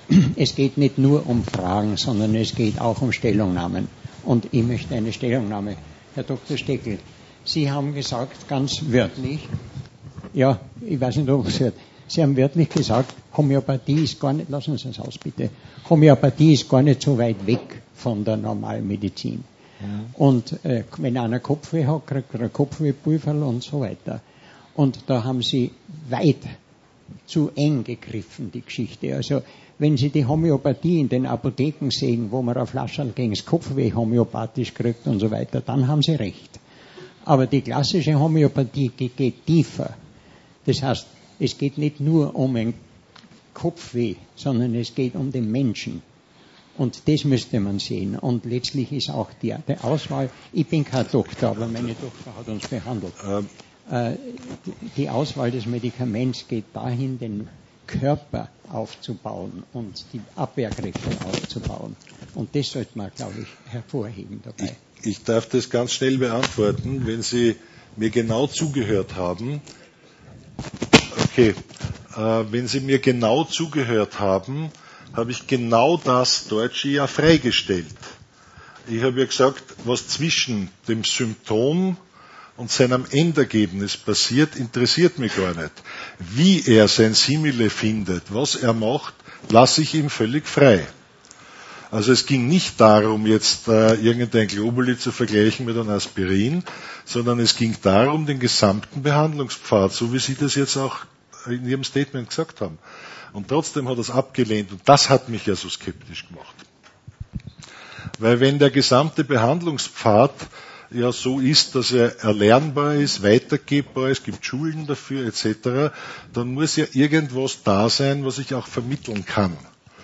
es geht nicht nur um Fragen, sondern es geht auch um Stellungnahmen. Und ich möchte eine Stellungnahme. Herr Doktor Steckel, Sie haben gesagt, ganz wörtlich, ja, ich weiß nicht, ob es hört, Sie haben wörtlich gesagt, Homöopathie ist gar nicht, lassen Sie es aus bitte, Homöopathie ist gar nicht so weit weg von der normalen Medizin. Ja. Und äh, wenn einer Kopfweh hat, kriegt er ein Kopfwehpulver und so weiter. Und da haben Sie weit zu eng gegriffen, die Geschichte. Also, wenn Sie die Homöopathie in den Apotheken sehen, wo man eine Flasche gegen das Kopfweh homöopathisch kriegt und so weiter, dann haben Sie recht. Aber die klassische Homöopathie geht tiefer. Das heißt, es geht nicht nur um ein Kopfweh, sondern es geht um den Menschen. Und das müsste man sehen. Und letztlich ist auch die, die Auswahl, ich bin kein Doktor, aber meine Tochter hat uns behandelt. Ähm. Äh, die Auswahl des Medikaments geht dahin, den Körper aufzubauen und die Abwehrkräfte aufzubauen. Und das sollte man, glaube ich, hervorheben dabei. Ich, ich darf das ganz schnell beantworten, wenn Sie mir genau zugehört haben. Okay, äh, wenn Sie mir genau zugehört haben, habe ich genau das Deutsche ja freigestellt. Ich habe ja gesagt, was zwischen dem Symptom und seinem Endergebnis passiert, interessiert mich gar nicht. Wie er sein Simile findet, was er macht, lasse ich ihm völlig frei. Also es ging nicht darum, jetzt äh, irgendein Globuli zu vergleichen mit einem Aspirin, sondern es ging darum, den gesamten Behandlungspfad, so wie Sie das jetzt auch in Ihrem Statement gesagt haben. Und trotzdem hat er es abgelehnt und das hat mich ja so skeptisch gemacht. Weil wenn der gesamte Behandlungspfad ja so ist, dass er erlernbar ist, weitergebbar ist, es gibt Schulen dafür et cetera, dann muss ja irgendwas da sein, was ich auch vermitteln kann.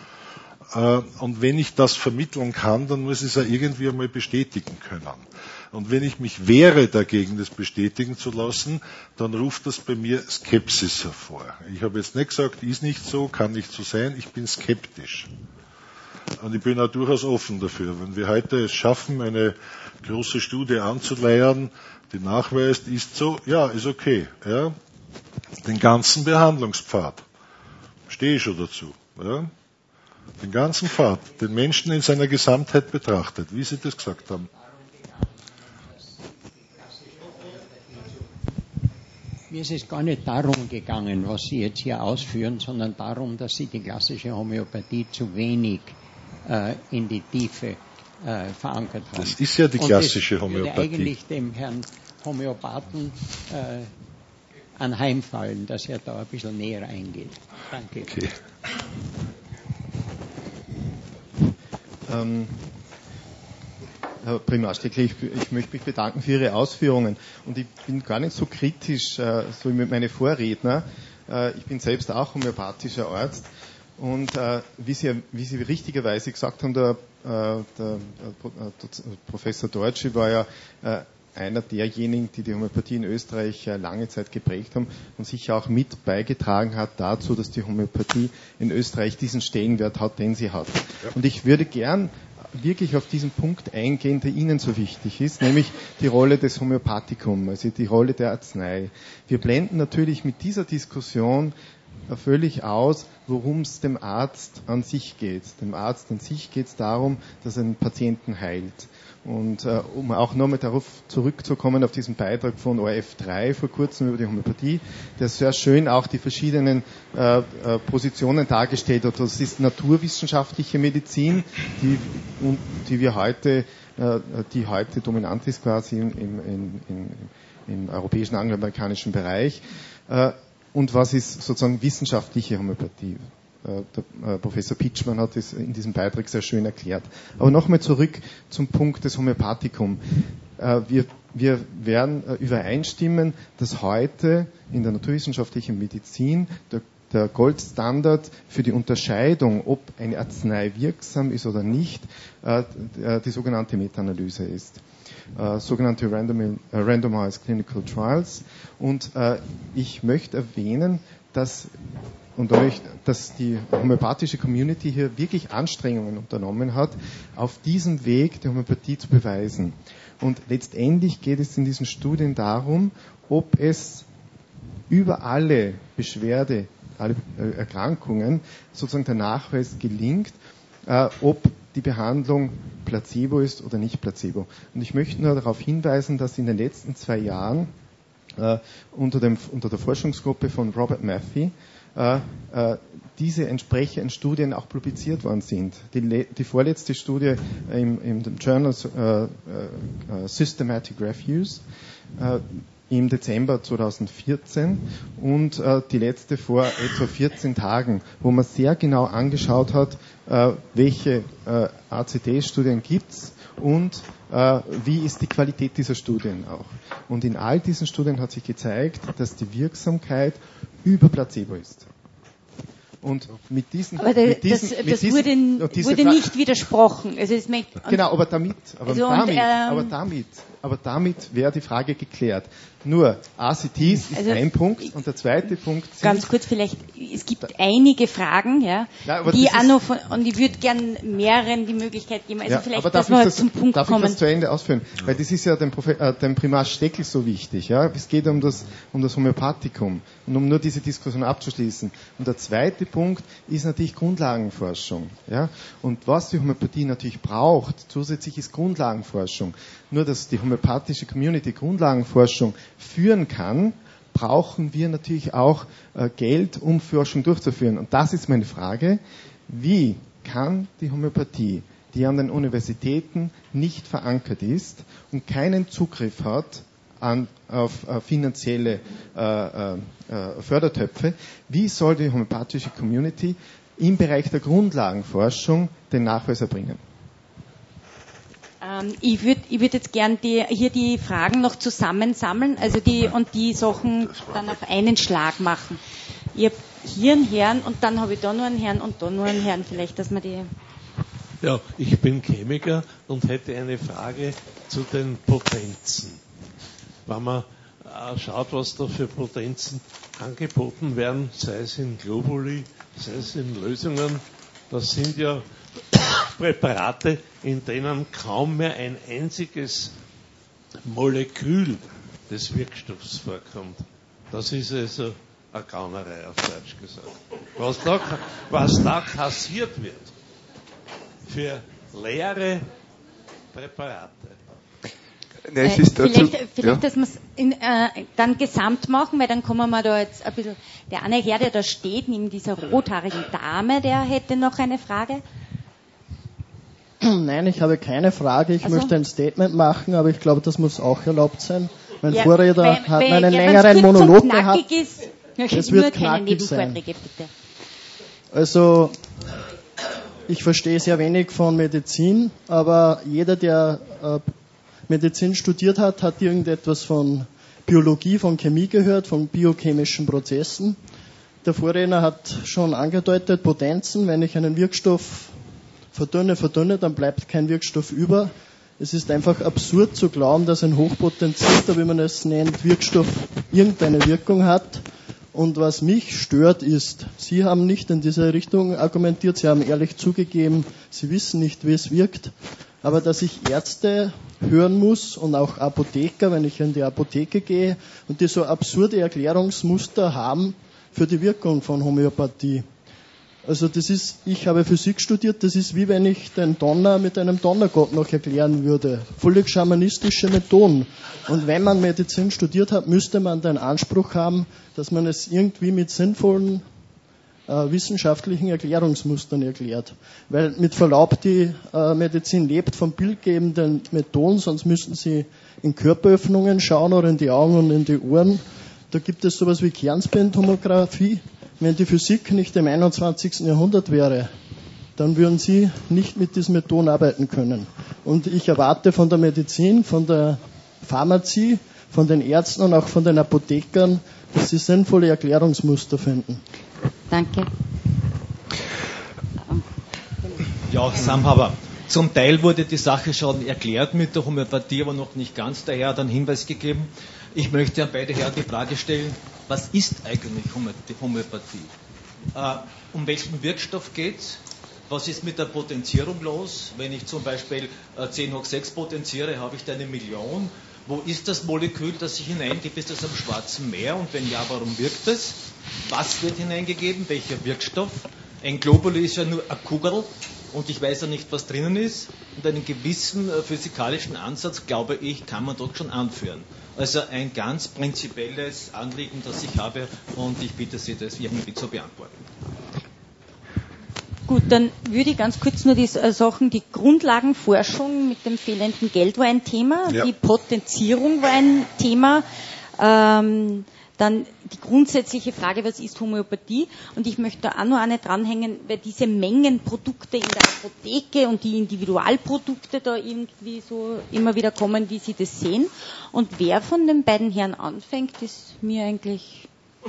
Und wenn ich das vermitteln kann, dann muss ich es ja irgendwie einmal bestätigen können. Und wenn ich mich wehre dagegen, das bestätigen zu lassen, dann ruft das bei mir Skepsis hervor. Ich habe jetzt nicht gesagt, ist nicht so, kann nicht so sein, ich bin skeptisch. Und ich bin auch durchaus offen dafür. Wenn wir heute es schaffen, eine große Studie anzuleiern, die nachweist, ist so, ja, ist okay. Ja. Den ganzen Behandlungspfad. Stehe ich schon dazu. Ja. Den ganzen Pfad, den Menschen in seiner Gesamtheit betrachtet, wie Sie das gesagt haben. Mir ist es gar nicht darum gegangen, was Sie jetzt hier ausführen, sondern darum, dass Sie die klassische Homöopathie zu wenig äh, in die Tiefe äh, verankert haben. Das ist ja die klassische Und das Homöopathie. würde eigentlich dem Herrn Homöopathen äh, anheimfallen, dass er da ein bisschen näher eingeht. Danke. Okay. Ähm, Herr Primarsteckel, ich, ich möchte mich bedanken für Ihre Ausführungen. Und ich bin gar nicht so kritisch, äh, so wie meine Vorredner. Äh, ich bin selbst auch homöopathischer Arzt. Und äh, wie, Sie, wie Sie richtigerweise gesagt haben, der, äh, der, der Professor Deutsche war ja äh, einer derjenigen, die die Homöopathie in Österreich äh, lange Zeit geprägt haben und sicher auch mit beigetragen hat dazu, dass die Homöopathie in Österreich diesen Stellenwert hat, den sie hat. Ja. Und ich würde gern wirklich auf diesen Punkt eingehen, der Ihnen so wichtig ist, nämlich die Rolle des Homöopathikums, also die Rolle der Arznei. Wir blenden natürlich mit dieser Diskussion völlig aus, worum es dem Arzt an sich geht. Dem Arzt an sich geht es darum, dass er den Patienten heilt. Und äh, um auch nochmal darauf zurückzukommen, auf diesen Beitrag von O R F drei vor kurzem über die Homöopathie, der sehr schön auch die verschiedenen äh, äh, Positionen dargestellt hat. Das ist naturwissenschaftliche Medizin, die, und, die wir heute, äh, die heute dominant ist quasi im, im, im, im europäischen, angloamerikanischen Bereich. Äh, und was ist sozusagen wissenschaftliche Homöopathie? Der Professor Pitschmann hat es in diesem Beitrag sehr schön erklärt. Aber nochmal zurück zum Punkt des Homöopathikums. Wir, wir werden übereinstimmen, dass heute in der naturwissenschaftlichen Medizin der, der Goldstandard für die Unterscheidung, ob eine Arznei wirksam ist oder nicht, die sogenannte Meta-Analyse ist. Sogenannte Random, Randomized Clinical Trials. Und ich möchte erwähnen, dass Und dadurch, dass die homöopathische Community hier wirklich Anstrengungen unternommen hat, auf diesem Weg die Homöopathie zu beweisen. Und letztendlich geht es in diesen Studien darum, ob es über alle Beschwerde, alle Erkrankungen sozusagen der Nachweis gelingt, äh, ob die Behandlung Placebo ist oder nicht Placebo. Und ich möchte nur darauf hinweisen, dass in den letzten zwei Jahren äh, unter, dem, unter der Forschungsgruppe von Robert Maffei Äh, äh, diese entsprechenden Studien auch publiziert worden sind. Die, die vorletzte Studie im, im Journal äh, äh, Systematic Reviews äh, im Dezember zweitausendvierzehn und äh, die letzte vor etwa vierzehn Tagen, wo man sehr genau angeschaut hat, äh, welche äh, A C T-Studien gibt's und äh, wie ist die Qualität dieser Studien auch. Und in all diesen Studien hat sich gezeigt, dass die Wirksamkeit über Placebo ist. Und mit diesen, aber da, mit diesen, das, mit das diesen, wurde, wurde nicht widersprochen. Also es möchte, genau, aber damit, aber also damit, und, ähm, aber damit, aber damit wäre die Frage geklärt. Nur A C Ts ist also ein Punkt und der zweite Punkt sind, ganz kurz vielleicht, es gibt einige Fragen, ja, ja die auch noch von, und ich würde gern mehreren die Möglichkeit geben, also ja, vielleicht, aber dass darf wir ich das, zum Punkt darf kommen. ich das zu Ende ausführen? Ja. Weil das ist ja dem, Profe, äh, dem Primat Steckel so wichtig, ja. Es geht um das, um das Homöopathikum und um nur diese Diskussion abzuschließen. Und der zweite Punkt ist natürlich Grundlagenforschung, ja. Und was die Homöopathie natürlich braucht, zusätzlich ist Grundlagenforschung. Nur, dass die homöopathische Community Grundlagenforschung führen kann, brauchen wir natürlich auch äh, Geld, um Forschung durchzuführen. Und das ist meine Frage. Wie kann die Homöopathie, die an den Universitäten nicht verankert ist und keinen Zugriff hat an, auf äh, finanzielle äh, äh, Fördertöpfe, wie soll die homöopathische Community im Bereich der Grundlagenforschung den Nachweis erbringen? Ähm, ich würde ich würd jetzt gern die, hier die Fragen noch zusammensammeln, also die und die Sachen dann auf einen Schlag machen. Ich habe hier einen Herrn und dann habe ich da nur einen Herrn und da nur einen Herrn, vielleicht, dass man die... Ja, ich bin Chemiker und hätte eine Frage zu den Potenzen. Wenn man äh, schaut, was da für Potenzen angeboten werden, sei es in Globuli, sei es in Lösungen, das sind ja Präparate, in denen kaum mehr ein einziges Molekül des Wirkstoffs vorkommt. Das ist also eine Gaunerei, auf Deutsch gesagt. Was da, was da kassiert wird für leere Präparate. Ja, es äh, ist dazu, vielleicht, vielleicht ja. dass wir es äh, dann gesamt machen, weil dann kommen wir da jetzt ein bisschen... Der eine Herr, der da steht, neben dieser rothaarigen Dame, der hätte noch eine Frage. Nein, ich habe keine Frage. Ich also? möchte ein Statement machen, aber ich glaube, das muss auch erlaubt sein. Mein ja, Vorredner bei, hat bei, einen ja, längeren Monolog gehabt. Ist, es nur wird keine knackig sein. Nebenvorträge, bitte. Also, ich verstehe sehr wenig von Medizin, aber jeder, der äh, Medizin studiert hat, hat irgendetwas von Biologie, von Chemie gehört, von biochemischen Prozessen. Der Vorredner hat schon angedeutet, Potenzen, wenn ich einen Wirkstoff verdünne, verdünne, dann bleibt kein Wirkstoff über. Es ist einfach absurd zu glauben, dass ein hochpotenzierter, wie man es nennt, Wirkstoff irgendeine Wirkung hat. Und was mich stört ist, Sie haben nicht in diese Richtung argumentiert, Sie haben ehrlich zugegeben, Sie wissen nicht, wie es wirkt, aber dass ich Ärzte hören muss und auch Apotheker, wenn ich in die Apotheke gehe und die so absurde Erklärungsmuster haben, für die Wirkung von Homöopathie. Also das ist, ich habe Physik studiert, das ist wie wenn ich den Donner mit einem Donnergott noch erklären würde. Völlig schamanistische Methoden. Und wenn man Medizin studiert hat, müsste man den Anspruch haben, dass man es irgendwie mit sinnvollen äh, wissenschaftlichen Erklärungsmustern erklärt. Weil mit Verlaub, die äh, Medizin lebt von bildgebenden Methoden, sonst müssten sie in Körperöffnungen schauen oder in die Augen und in die Ohren. Da gibt es sowas wie Kernspintomographie. Wenn die Physik nicht im einundzwanzigsten Jahrhundert wäre, dann würden Sie nicht mit diesen Methoden arbeiten können. Und ich erwarte von der Medizin, von der Pharmazie, von den Ärzten und auch von den Apothekern, dass sie sinnvolle Erklärungsmuster finden. Danke. Ja, Sam Haber. Zum Teil wurde die Sache schon erklärt mit der Homöopathie, aber noch nicht ganz. Daher hat er einen Hinweis gegeben. Ich möchte an beide Herren die Frage stellen, was ist eigentlich Homöopathie? Äh, um welchen Wirkstoff geht es? Was ist mit der Potenzierung los? Wenn ich zum Beispiel äh, zehn hoch sechs potenziere, habe ich da eine Million. Wo ist das Molekül, das ich hineingebe? Ist das am Schwarzen Meer? Und wenn ja, warum wirkt es? Was wird hineingegeben? Welcher Wirkstoff? Ein Globuli ist ja nur eine Kugel und ich weiß ja nicht, was drinnen ist. Und einen gewissen äh, physikalischen Ansatz, glaube ich, kann man dort schon anführen. Also ein ganz prinzipielles Anliegen, das ich habe, und ich bitte Sie, das irgendwie zu beantworten. Gut, dann würde ich ganz kurz nur die äh, Sachen, die Grundlagenforschung mit dem fehlenden Geld war ein Thema, ja. Die Potenzierung war ein Thema, ähm, dann die grundsätzliche Frage, was ist Homöopathie? Und ich möchte da auch noch eine dranhängen, weil diese Mengenprodukte in der Apotheke und die Individualprodukte da irgendwie so immer wieder kommen, wie Sie das sehen. Und wer von den beiden Herren anfängt, ist mir eigentlich...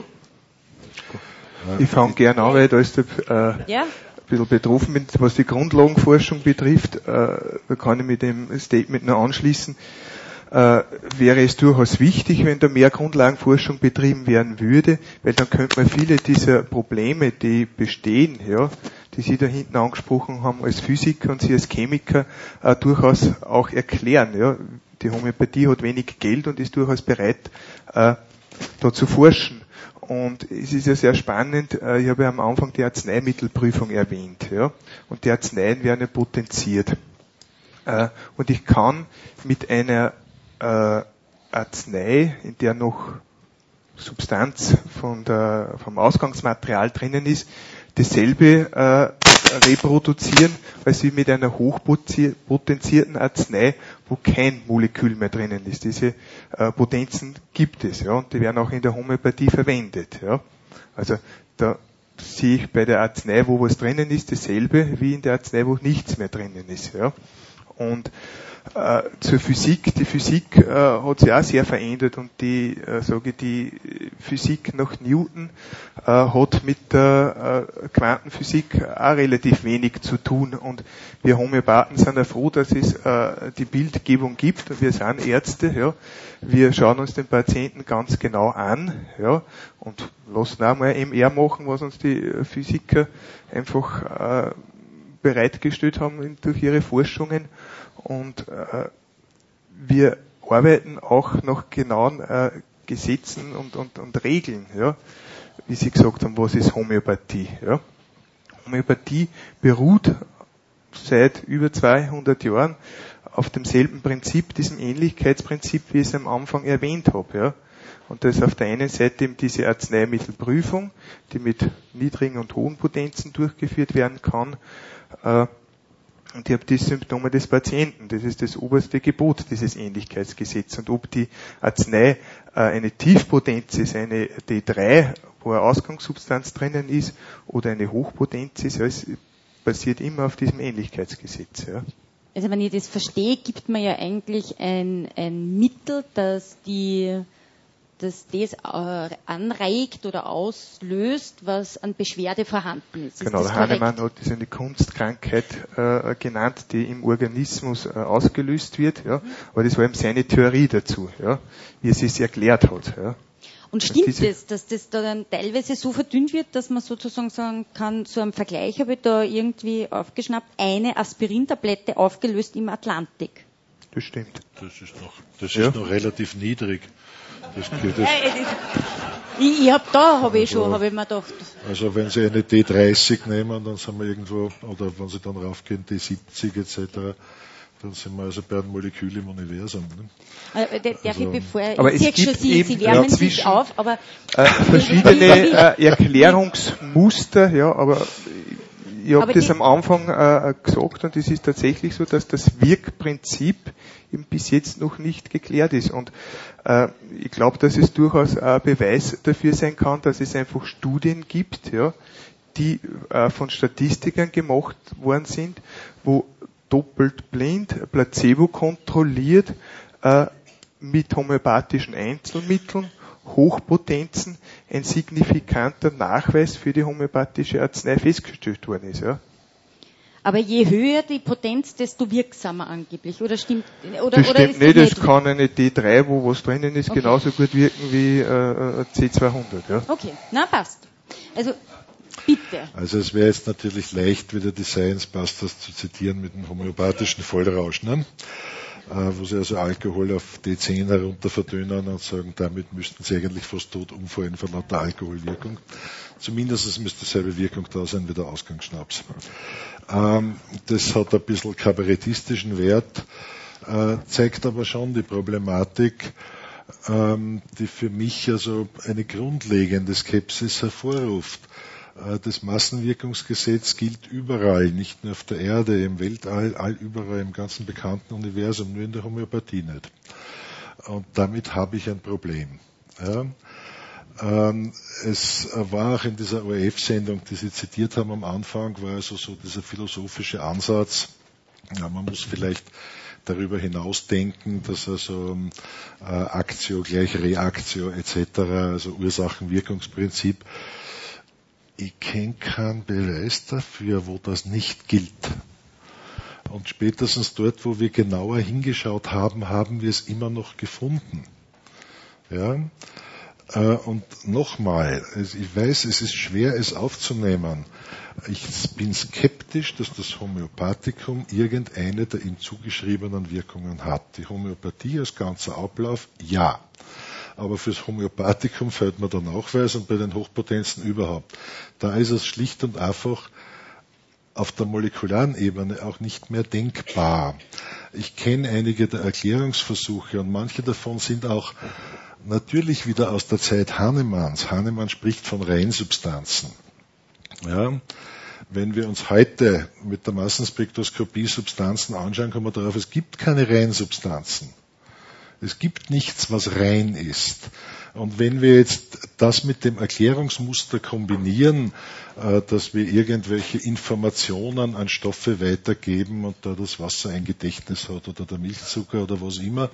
Ich fange gerne an, weil da ist der, äh, ja? ein bisschen betroffen bin, was die Grundlagenforschung betrifft. Äh, da kann ich mit dem Statement noch anschließen. Äh, wäre es durchaus wichtig, wenn da mehr Grundlagenforschung betrieben werden würde, weil dann könnte man viele dieser Probleme, die bestehen, ja, die Sie da hinten angesprochen haben als Physiker und Sie als Chemiker, äh, durchaus auch erklären. Ja. Die Homöopathie hat wenig Geld und ist durchaus bereit, äh, da zu forschen. Und es ist ja sehr spannend, äh, ich habe ja am Anfang die Arzneimittelprüfung erwähnt, ja, und die Arzneien werden ja potenziert. Äh, und ich kann mit einer Äh, Arznei, in der noch Substanz von der, vom Ausgangsmaterial drinnen ist, dasselbe äh, reproduzieren, als wie mit einer hochpotenzierten Arznei, wo kein Molekül mehr drinnen ist. Diese äh, Potenzen gibt es, ja, und die werden auch in der Homöopathie verwendet. Ja. Also da sehe ich bei der Arznei, wo was drinnen ist, dasselbe wie in der Arznei, wo nichts mehr drinnen ist. Ja. Und Äh, zur Physik. Die Physik äh, hat sich auch sehr verändert und die, äh, sage ich, die Physik nach Newton äh, hat mit der äh, Quantenphysik auch relativ wenig zu tun und wir Homöopathen sind ja froh, dass es äh, die Bildgebung gibt und wir sind Ärzte, ja. Wir schauen uns den Patienten ganz genau an, ja, und lassen auch mal M R machen, was uns die Physiker einfach äh, bereitgestellt haben durch ihre Forschungen. Und äh, wir arbeiten auch nach genauen äh, Gesetzen und, und, und Regeln, ja, wie Sie gesagt haben, was ist Homöopathie. Ja. Homöopathie beruht seit über zweihundert Jahren auf demselben Prinzip, diesem Ähnlichkeitsprinzip, wie ich es am Anfang erwähnt habe. Ja. Und das ist auf der einen Seite eben diese Arzneimittelprüfung, die mit niedrigen und hohen Potenzen durchgeführt werden kann. Äh, Und ich habe die Symptome des Patienten. Das ist das oberste Gebot, dieses Ähnlichkeitsgesetz. Und ob die Arznei äh, eine Tiefpotenz ist, eine D drei, wo eine Ausgangssubstanz drinnen ist, oder eine Hochpotenz ist, ja, es basiert immer auf diesem Ähnlichkeitsgesetz. Ja. Also wenn ich das verstehe, gibt man ja eigentlich ein, ein Mittel, das die dass das äh, anregt oder auslöst, was an Beschwerde vorhanden ist. Genau, ist der Hahnemann hat das eine Kunstkrankheit äh, genannt, die im Organismus äh, ausgelöst wird. Ja. Aber das war eben seine Theorie dazu, ja, wie er es erklärt hat. Ja. Und stimmt das, dass das da dann teilweise so verdünnt wird, dass man sozusagen sagen kann, so einen Vergleich habe ich da irgendwie aufgeschnappt, eine Aspirintablette aufgelöst im Atlantik? Das stimmt. Das ist noch, das ist ja. noch relativ niedrig. Das, das, ich ich habe da, habe ich schon, habe ich mir gedacht. Also wenn Sie eine D dreißig nehmen, dann sind wir irgendwo, oder wenn Sie dann raufgehen, D siebzig et cetera, dann sind wir also bei einem Molekül im Universum. Ne? Äh, der, der also, bevor, aber ich es sehe gibt schon, Sie, eben Sie wärmen ja, sich auf, aber... Äh, verschiedene äh, Erklärungsmuster, ja, aber ich habe das am Anfang äh, gesagt und es ist tatsächlich so, dass das Wirkprinzip eben bis jetzt noch nicht geklärt ist. Und äh, ich glaube, dass es durchaus ein Beweis dafür sein kann, dass es einfach Studien gibt, ja, die äh, von Statistikern gemacht worden sind, wo doppelt blind, placebo kontrolliert, äh, mit homöopathischen Einzelmitteln, Hochpotenzen, ein signifikanter Nachweis für die homöopathische Arznei festgestellt worden ist. Ja. Aber je höher die Potenz, desto wirksamer angeblich, oder stimmt? Oder, das oder stimmt ist nicht, das das kann eine D drei, wo was drinnen ist, okay. genauso gut wirken wie äh, C zweihundert. Ja. Okay, na passt. Also bitte. Also es wäre jetzt natürlich leicht, wieder die Science Busters zu zitieren mit dem homöopathischen Vollrausch, ne? Äh, wo sie also Alkohol auf D zehn herunter verdünnen und sagen, damit müssten sie eigentlich fast tot umfallen von lauter Alkoholwirkung. Zumindest müsste dieselbe Wirkung da sein wie der Ausgangsschnaps. Ähm, das hat ein bisschen kabarettistischen Wert, äh, zeigt aber schon die Problematik, ähm, die für mich also eine grundlegende Skepsis hervorruft. Das Massenwirkungsgesetz gilt überall, nicht nur auf der Erde, im Weltall, all überall im ganzen bekannten Universum, nur in der Homöopathie nicht. Und damit habe ich ein Problem. Ja. Ähm, es war auch in dieser O R F-Sendung, die Sie zitiert haben am Anfang, war also so dieser philosophische Ansatz, ja, man muss vielleicht darüber hinaus denken, dass also äh, Aktio gleich Reaktio et cetera, also Ursachen-Wirkungsprinzip. Ich kenne keinen Beweis dafür, wo das nicht gilt. Und spätestens dort, wo wir genauer hingeschaut haben, haben wir es immer noch gefunden. Ja? Und nochmal, ich weiß, es ist schwer, es aufzunehmen. Ich bin skeptisch, dass das Homöopathikum irgendeine der ihm zugeschriebenen Wirkungen hat. Die Homöopathie als ganzer Ablauf, ja. Aber fürs Homöopathikum fällt mir der Nachweis und bei den Hochpotenzen überhaupt. Da ist es schlicht und einfach auf der molekularen Ebene auch nicht mehr denkbar. Ich kenne einige der Erklärungsversuche und manche davon sind auch natürlich wieder aus der Zeit Hahnemanns. Hahnemann spricht von Reinsubstanzen. Ja, wenn wir uns heute mit der Massenspektroskopie Substanzen anschauen, kommen wir darauf, es gibt keine Reinsubstanzen. Es gibt nichts, was rein ist. Und wenn wir jetzt das mit dem Erklärungsmuster kombinieren, dass wir irgendwelche Informationen an Stoffe weitergeben und da das Wasser ein Gedächtnis hat oder der Milchzucker oder was immer,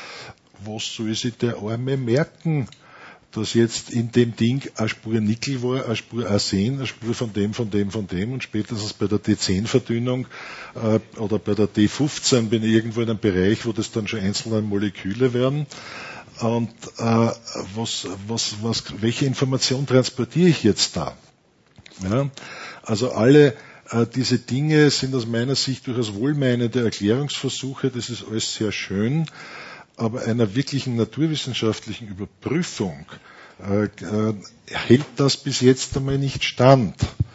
was soll sich der Arme merken, dass jetzt in dem Ding eine Spur Nickel war, eine Spur Arsen, eine Spur von dem, von dem, von dem und spätestens bei der D zehn Verdünnung äh, oder bei der D fünfzehn bin ich irgendwo in einem Bereich, wo das dann schon einzelne Moleküle werden. Und äh, was, was, was, welche Information transportiere ich jetzt da? Ja? Also alle äh, diese Dinge sind aus meiner Sicht durchaus wohlmeinende Erklärungsversuche, das ist alles sehr schön. Aber einer wirklichen naturwissenschaftlichen Überprüfung äh, äh, hält das bis jetzt einmal nicht stand.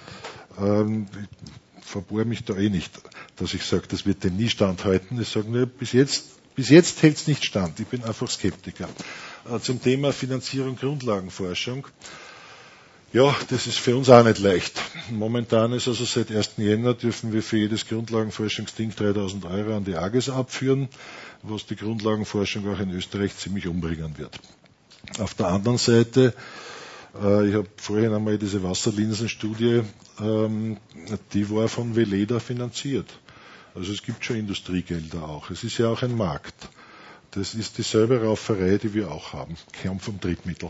Ähm, ich verbohre mich da eh nicht, dass ich sage, das wird dem nie standhalten. Ich sage nur, bis jetzt, bis jetzt hält es nicht stand. Ich bin einfach Skeptiker. Äh, zum Thema Finanzierung Grundlagenforschung. Ja, das ist für uns auch nicht leicht. Momentan ist also seit ersten Jänner dürfen wir für jedes Grundlagenforschungsding dreitausend Euro an die A G E S abführen, was die Grundlagenforschung auch in Österreich ziemlich umbringen wird. Auf der anderen Seite, äh, ich habe vorhin einmal diese Wasserlinsenstudie, ähm, die war von Veleda finanziert. Also es gibt schon Industriegelder auch. Es ist ja auch ein Markt. Das ist dieselbe Rauferei, die wir auch haben. Kampf um Drittmittel.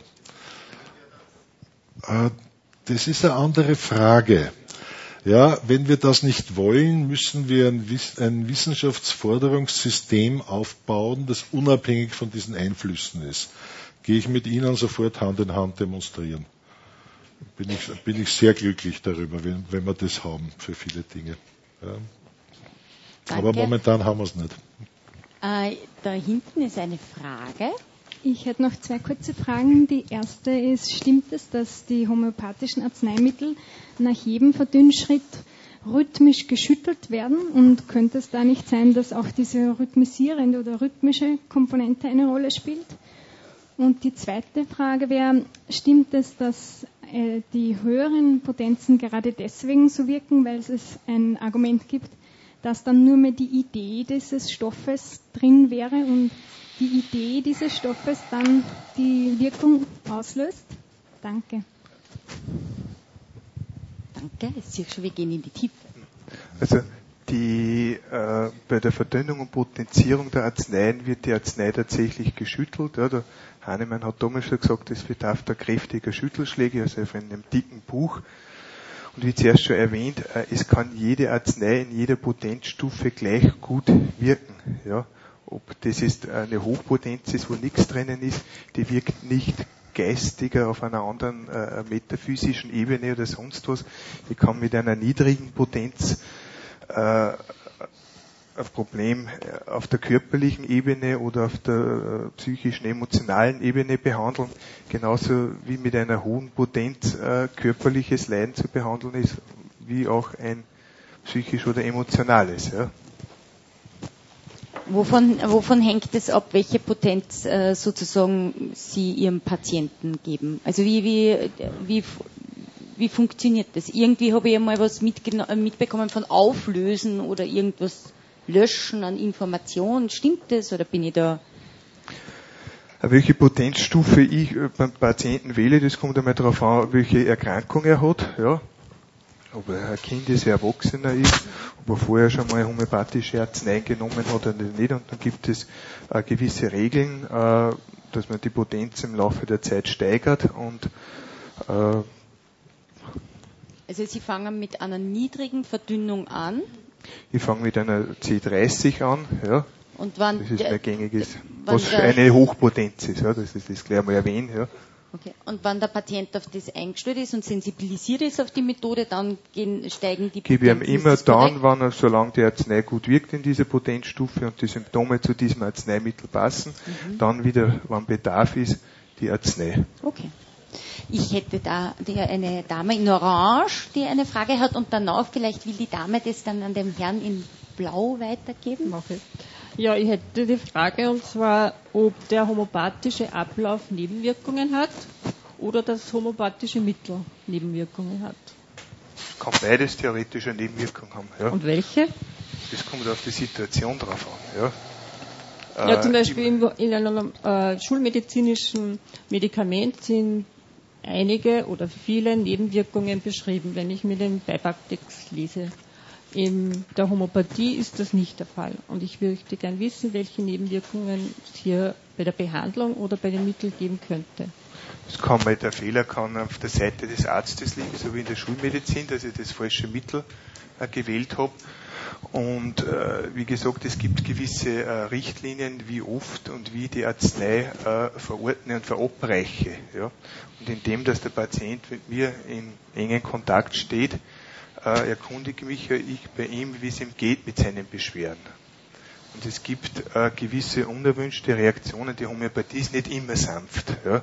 Äh, das ist eine andere Frage. Ja, wenn wir das nicht wollen, müssen wir ein, ein Wissenschaftsforderungssystem aufbauen, das unabhängig von diesen Einflüssen ist. Gehe ich mit Ihnen sofort Hand in Hand demonstrieren. Bin ich, bin ich sehr glücklich darüber, wenn, wenn wir das haben für viele Dinge. Ja. Aber momentan haben wir es nicht. Äh, da hinten ist eine Frage. Ich hätte noch zwei kurze Fragen. Die erste ist, stimmt es, dass die homöopathischen Arzneimittel nach jedem Verdünnschritt rhythmisch geschüttelt werden? Und könnte es da nicht sein, dass auch diese rhythmisierende oder rhythmische Komponente eine Rolle spielt? Und die zweite Frage wäre, stimmt es, dass äh, die höheren Potenzen gerade deswegen so wirken, weil es ein Argument gibt, dass dann nur mehr die Idee dieses Stoffes drin wäre und die Idee dieses Stoffes dann die Wirkung auslöst? Danke. Danke, ich sehe schon, wir gehen in die Tiefe. Also die, äh, bei der Verdünnung und Potenzierung der Arzneien wird die Arznei tatsächlich geschüttelt. Ja, der Hahnemann hat damals schon gesagt, es bedarf da kräftiger Schüttelschläge, also von einem dicken Buch. Und wie zuerst schon erwähnt, äh, es kann jede Arznei in jeder Potenzstufe gleich gut wirken. Ja. Ob das jetzt eine Hochpotenz ist, wo nichts drinnen ist, die wirkt nicht geistiger auf einer anderen äh, metaphysischen Ebene oder sonst was. Ich kann mit einer niedrigen Potenz äh, ein Problem auf der körperlichen Ebene oder auf der äh, psychischen, emotionalen Ebene behandeln, genauso wie mit einer hohen Potenz äh, körperliches Leiden zu behandeln ist, wie auch ein psychisch oder emotionales. Ja. Wovon, wovon hängt es ab, welche Potenz äh, sozusagen Sie Ihrem Patienten geben? Also wie, wie, wie, wie funktioniert das? Irgendwie habe ich ja mal was mitbekommen von Auflösen oder irgendwas Löschen an Informationen. Stimmt das oder bin ich da? Welche Potenzstufe ich beim Patienten wähle, das kommt einmal darauf an, welche Erkrankung er hat. Ja. Ob er ein Kind ist, ein Erwachsener ist, ob er vorher schon mal homöopathische Arzneien genommen hat oder nicht. Und dann gibt es äh, gewisse Regeln, äh, dass man die Potenz im Laufe der Zeit steigert. Und äh, also Sie fangen mit einer niedrigen Verdünnung an? Ich fange mit einer C dreißig an, ja. Und wann das ist der, mein gängiges, wann was eine Hochpotenz ist, ja, das ist das gleich mal erwähnen, ja. Okay. Und wenn der Patient auf das eingestellt ist und sensibilisiert ist auf die Methode, dann gehen, steigen die Potenzen. Gebe ihm immer dann, wenn er, solange die Arznei gut wirkt in dieser Potenzstufe und die Symptome zu diesem Arzneimittel passen, mhm. dann wieder, wann Bedarf ist, die Arznei. Okay. Ich hätte da eine Dame in Orange, die eine Frage hat und danach vielleicht will die Dame das dann an den Herrn in Blau weitergeben. Okay. Ja, ich hätte die Frage und zwar, ob der homöopathische Ablauf Nebenwirkungen hat oder das homöopathische Mittel Nebenwirkungen hat. Kann beides theoretisch eine Nebenwirkung haben. Ja. Und welche? Das kommt auf die Situation drauf an. Ja, ja zum Beispiel in, in einem äh, schulmedizinischen Medikament sind einige oder viele Nebenwirkungen beschrieben, wenn ich mir den Beipacktext lese. In der Homöopathie ist das nicht der Fall. Und ich möchte gern wissen, welche Nebenwirkungen es hier bei der Behandlung oder bei den Mitteln geben könnte. Das kann mal, der Fehler kann auf der Seite des Arztes liegen, so wie in der Schulmedizin, dass ich das falsche Mittel äh, gewählt habe. Und äh, wie gesagt, es gibt gewisse äh, Richtlinien, wie oft und wie die Arznei äh, verordne und verabreiche. Ja. Und indem, dass der Patient mit mir in engen Kontakt steht, äh, erkundige mich ja ich bei ihm, wie es ihm geht mit seinen Beschwerden. Und es gibt äh, gewisse unerwünschte Reaktionen. Die Homöopathie ist nicht immer sanft. Ja.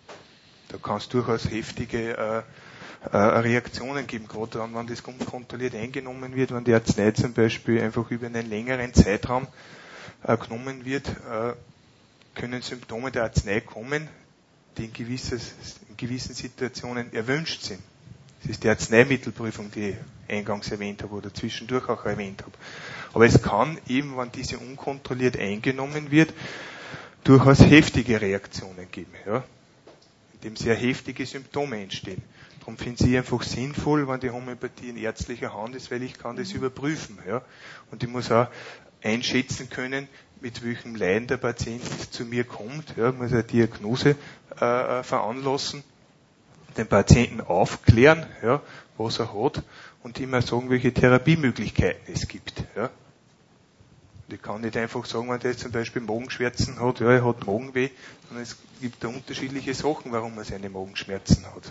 Da kann es durchaus heftige äh, äh, Reaktionen geben, gerade dann, wenn das unkontrolliert eingenommen wird, wenn die Arznei zum Beispiel einfach über einen längeren Zeitraum äh, genommen wird, äh, können Symptome der Arznei kommen, die in, gewisses, in gewissen Situationen erwünscht sind. Das ist die Arzneimittelprüfung, die ich eingangs erwähnt habe oder zwischendurch auch erwähnt habe. Aber es kann eben, wenn diese unkontrolliert eingenommen wird, durchaus heftige Reaktionen geben, ja, in dem sehr heftige Symptome entstehen. Darum finde ich einfach sinnvoll, wenn die Homöopathie in ärztlicher Hand ist, weil ich kann das überprüfen, ja. Und ich muss auch einschätzen können, mit welchem Leiden der Patient zu mir kommt, ja, muss eine Diagnose äh, veranlassen, den Patienten aufklären, ja, was er hat und immer sagen, welche Therapiemöglichkeiten es gibt, ja. Und ich kann nicht einfach sagen, wenn der jetzt zum Beispiel Magenschmerzen hat, ja, er hat Magenweh, sondern es gibt da unterschiedliche Sachen, warum er seine Magenschmerzen hat.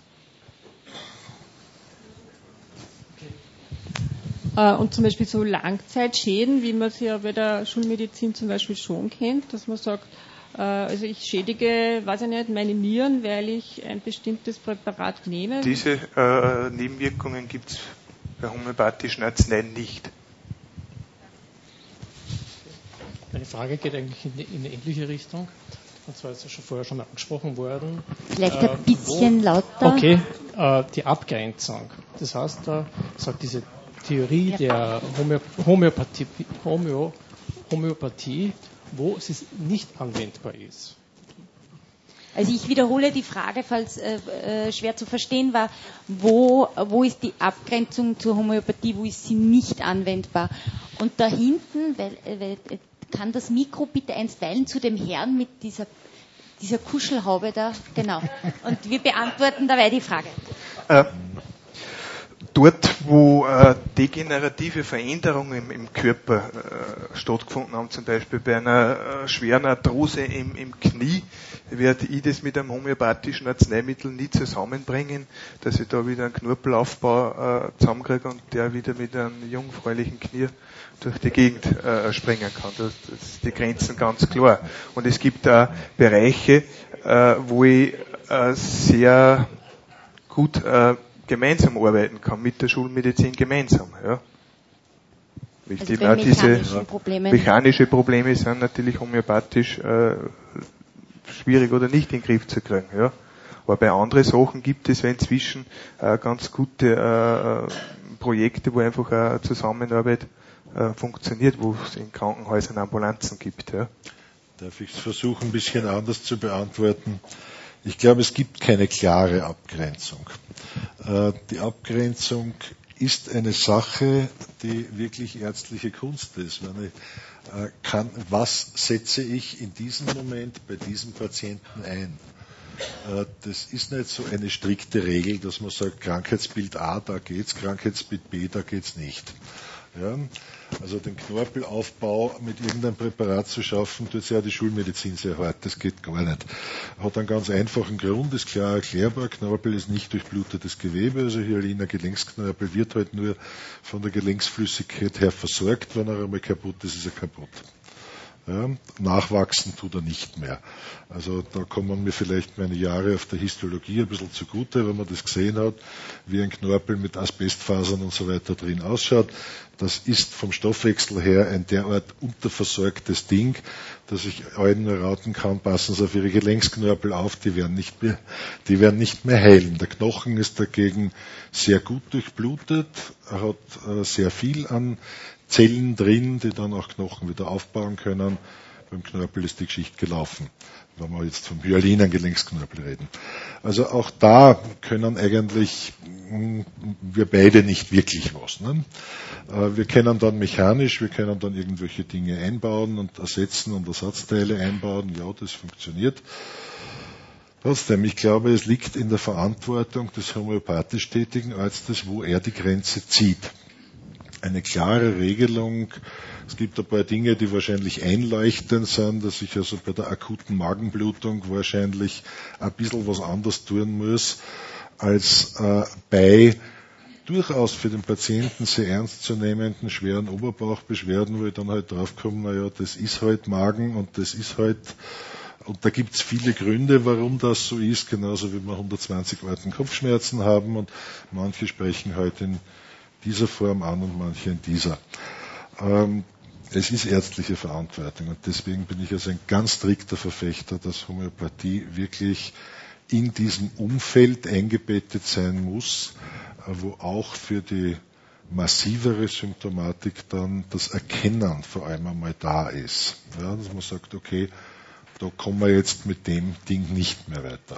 Und zum Beispiel so Langzeitschäden, wie man sie ja bei der Schulmedizin zum Beispiel schon kennt, dass man sagt, Also ich schädige, weiß ich nicht, meine Nieren, weil ich ein bestimmtes Präparat nehme. Diese äh, Nebenwirkungen gibt es bei homöopathischen Arzneien nicht. Meine Frage geht eigentlich in, in eine ähnliche Richtung. Und zwar ist ja schon vorher schon angesprochen worden. Vielleicht äh, ein bisschen wo, lauter. Okay, äh, die Abgrenzung. Das heißt, da sagt diese Theorie ja. der Homö Homöopathie, Homö Homöopathie, wo es nicht anwendbar ist. Also ich wiederhole die Frage, falls äh, äh, schwer zu verstehen war, wo, wo ist die Abgrenzung zur Homöopathie, wo ist sie nicht anwendbar? Und da hinten, weil, weil, kann das Mikro bitte einstweilen zu dem Herrn mit dieser, dieser Kuschelhaube da? Genau. Und wir beantworten dabei die Frage. Äh, dort, wo äh, degenerative Veränderungen im, im Körper äh, stattgefunden haben, zum Beispiel bei einer äh, schweren Arthrose im, im Knie, werde ich das mit einem homöopathischen Arzneimittel nie zusammenbringen, dass ich da wieder einen Knorpelaufbau äh, zusammenkriege und der wieder mit einem jungfräulichen Knie durch die Gegend äh, springen kann. Das, das ist die Grenzen ganz klar. Und es gibt da Bereiche, äh, wo ich äh, sehr gut äh, gemeinsam arbeiten kann, mit der Schulmedizin gemeinsam. Ja. Also bei mechanischen Probleme. Mechanische Probleme sind natürlich homöopathisch äh, schwierig oder nicht in den Griff zu kriegen. Ja. Aber bei anderen Sachen gibt es inzwischen äh, ganz gute äh, Projekte, wo einfach eine Zusammenarbeit äh, funktioniert, wo es in Krankenhäusern Ambulanzen gibt. Ja. Darf ich es versuchen, ein bisschen anders zu beantworten? Ich glaube, es gibt keine klare Abgrenzung. Äh, die Abgrenzung ist eine Sache, die wirklich ärztliche Kunst ist. Wenn ich äh, kann, was setze ich in diesem Moment bei diesem Patienten ein? Äh, das ist nicht so eine strikte Regel, dass man sagt, Krankheitsbild A, da geht's, Krankheitsbild B, da geht's nicht. Ja, also den Knorpelaufbau mit irgendeinem Präparat zu schaffen, tut ja die Schulmedizin sehr hart, das geht gar nicht. Hat einen ganz einfachen Grund, ist klar erklärbar, Knorpel ist nicht durchblutetes Gewebe, also Hyaliner Gelenksknorpel wird halt nur von der Gelenksflüssigkeit her versorgt, wenn er einmal kaputt ist, ist er kaputt. Ja, nachwachsen tut er nicht mehr. Also da kommen mir vielleicht meine Jahre auf der Histologie ein bisschen zugute, wenn man das gesehen hat, wie ein Knorpel mit Asbestfasern und so weiter drin ausschaut. Das ist vom Stoffwechsel her ein derart unterversorgtes Ding, dass ich allen nur raten kann, passen Sie auf Ihre Gelenksknorpel auf, die werden nicht mehr, die werden nicht mehr heilen. Der Knochen ist dagegen sehr gut durchblutet, er hat äh, sehr viel an Zellen drin, die dann auch Knochen wieder aufbauen können. Beim Knorpel ist die Geschichte gelaufen, wenn wir jetzt vom Hyalinen Gelenksknorpel reden. Also auch da können eigentlich mh, wir beide nicht wirklich was. Ne? Äh, wir können dann mechanisch, wir können dann irgendwelche Dinge einbauen und ersetzen und Ersatzteile einbauen. Ja, das funktioniert. Trotzdem, ich glaube, es liegt in der Verantwortung des homöopathisch tätigen Arztes, wo er die Grenze zieht. Eine klare Regelung. Es gibt ein paar Dinge, die wahrscheinlich einleuchtend sind, dass ich also bei der akuten Magenblutung wahrscheinlich ein bisschen was anderes tun muss, als äh, bei durchaus für den Patienten sehr ernstzunehmenden schweren Oberbauchbeschwerden, wo ich dann halt draufkomme, naja, das ist halt Magen und das ist halt, und da gibt es viele Gründe, warum das so ist, genauso wie wir hundertzwanzig Arten Kopfschmerzen haben und manche sprechen halt in dieser Form an und manche in dieser. Ähm, es ist ärztliche Verantwortung und deswegen bin ich also ein ganz strikter Verfechter, dass Homöopathie wirklich in diesem Umfeld eingebettet sein muss, wo auch für die massivere Symptomatik dann das Erkennen vor allem einmal da ist. Ja, dass man sagt, okay, da kommen wir jetzt mit dem Ding nicht mehr weiter.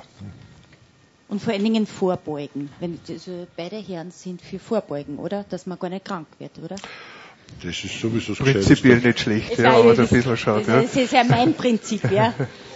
Und vor allen Dingen vorbeugen. Wenn, also beide Herren sind für Vorbeugen, oder? Dass man gar nicht krank wird, oder? Das ist sowieso das prinzipiell nicht schlecht, ja, wenn man ein bisschen schaut. Das, ja. das ist ja mein Prinzip, ja.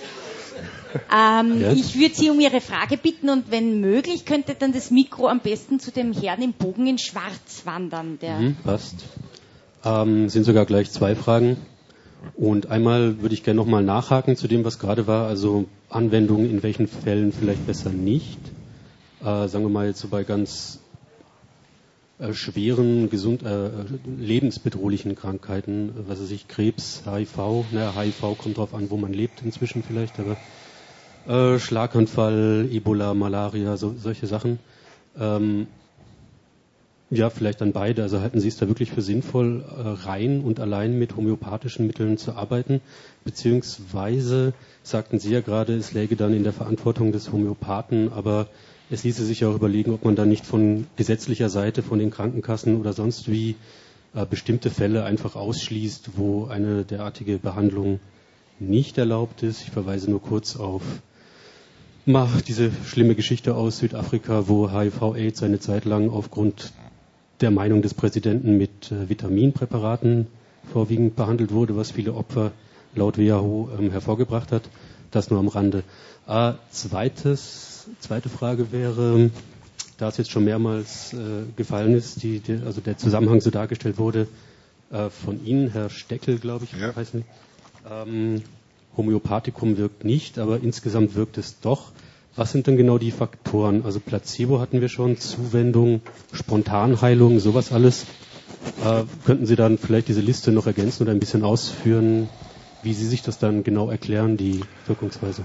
ähm, ja. Ich würde Sie um Ihre Frage bitten und wenn möglich, könnte dann das Mikro am besten zu dem Herrn im Bogen in Schwarz wandern. Der mhm, passt. Ähm, sind sogar gleich zwei Fragen. Und einmal würde ich gerne nochmal nachhaken zu dem, was gerade war, also Anwendungen in welchen Fällen vielleicht besser nicht. Äh, sagen wir mal jetzt so bei ganz äh, schweren, gesund, äh, lebensbedrohlichen Krankheiten, was weiß ich, Krebs, H I V, naja, H I V kommt drauf an, wo man lebt inzwischen vielleicht, aber äh, Schlaganfall, Ebola, Malaria, so, solche Sachen. Ähm, ja, vielleicht dann beide. Also halten Sie es da wirklich für sinnvoll, äh, rein und allein mit homöopathischen Mitteln zu arbeiten? Beziehungsweise sagten Sie ja gerade, es läge dann in der Verantwortung des Homöopathen, aber es ließe sich auch überlegen, ob man dann nicht von gesetzlicher Seite, von den Krankenkassen oder sonst wie äh, bestimmte Fälle einfach ausschließt, wo eine derartige Behandlung nicht erlaubt ist. Ich verweise nur kurz auf mal diese schlimme Geschichte aus Südafrika, wo H I V-Aids eine Zeit lang aufgrund der Meinung des Präsidenten mit äh, Vitaminpräparaten vorwiegend behandelt wurde, was viele Opfer laut W H O ähm, hervorgebracht hat. Das nur am Rande. Äh, zweites, zweite Frage wäre, da es jetzt schon mehrmals äh, gefallen ist, die, die, also der Zusammenhang so dargestellt wurde, äh, von Ihnen, Herr Steckel, glaube ich, ja. heißt nicht, ähm, Homöopathikum wirkt nicht, aber insgesamt wirkt es doch. Was sind denn genau die Faktoren? Also Placebo hatten wir schon, Zuwendung, Spontanheilung, sowas alles. Äh, könnten Sie dann vielleicht diese Liste noch ergänzen oder ein bisschen ausführen, wie Sie sich das dann genau erklären, die Wirkungsweise?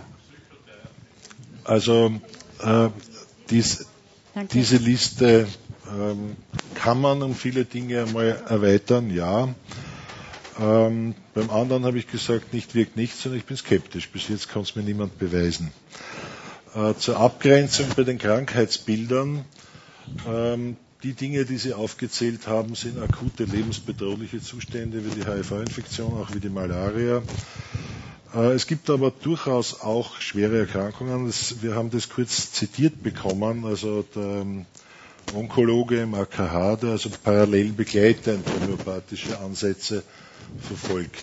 Also äh, dies, diese Liste ähm, kann man um viele Dinge einmal erweitern, ja. Ähm, beim anderen habe ich gesagt, nicht wirkt nichts, sondern ich bin skeptisch. Bis jetzt kann es mir niemand beweisen. Äh, zur Abgrenzung bei den Krankheitsbildern. Ähm, die Dinge, die Sie aufgezählt haben, sind akute lebensbedrohliche Zustände wie die H I V-Infektion, auch wie die Malaria. Äh, es gibt aber durchaus auch schwere Erkrankungen. Das, wir haben das kurz zitiert bekommen. Also der ähm, Onkologe im A K H, der also parallel begleitend homöopathische Ansätze verfolgt.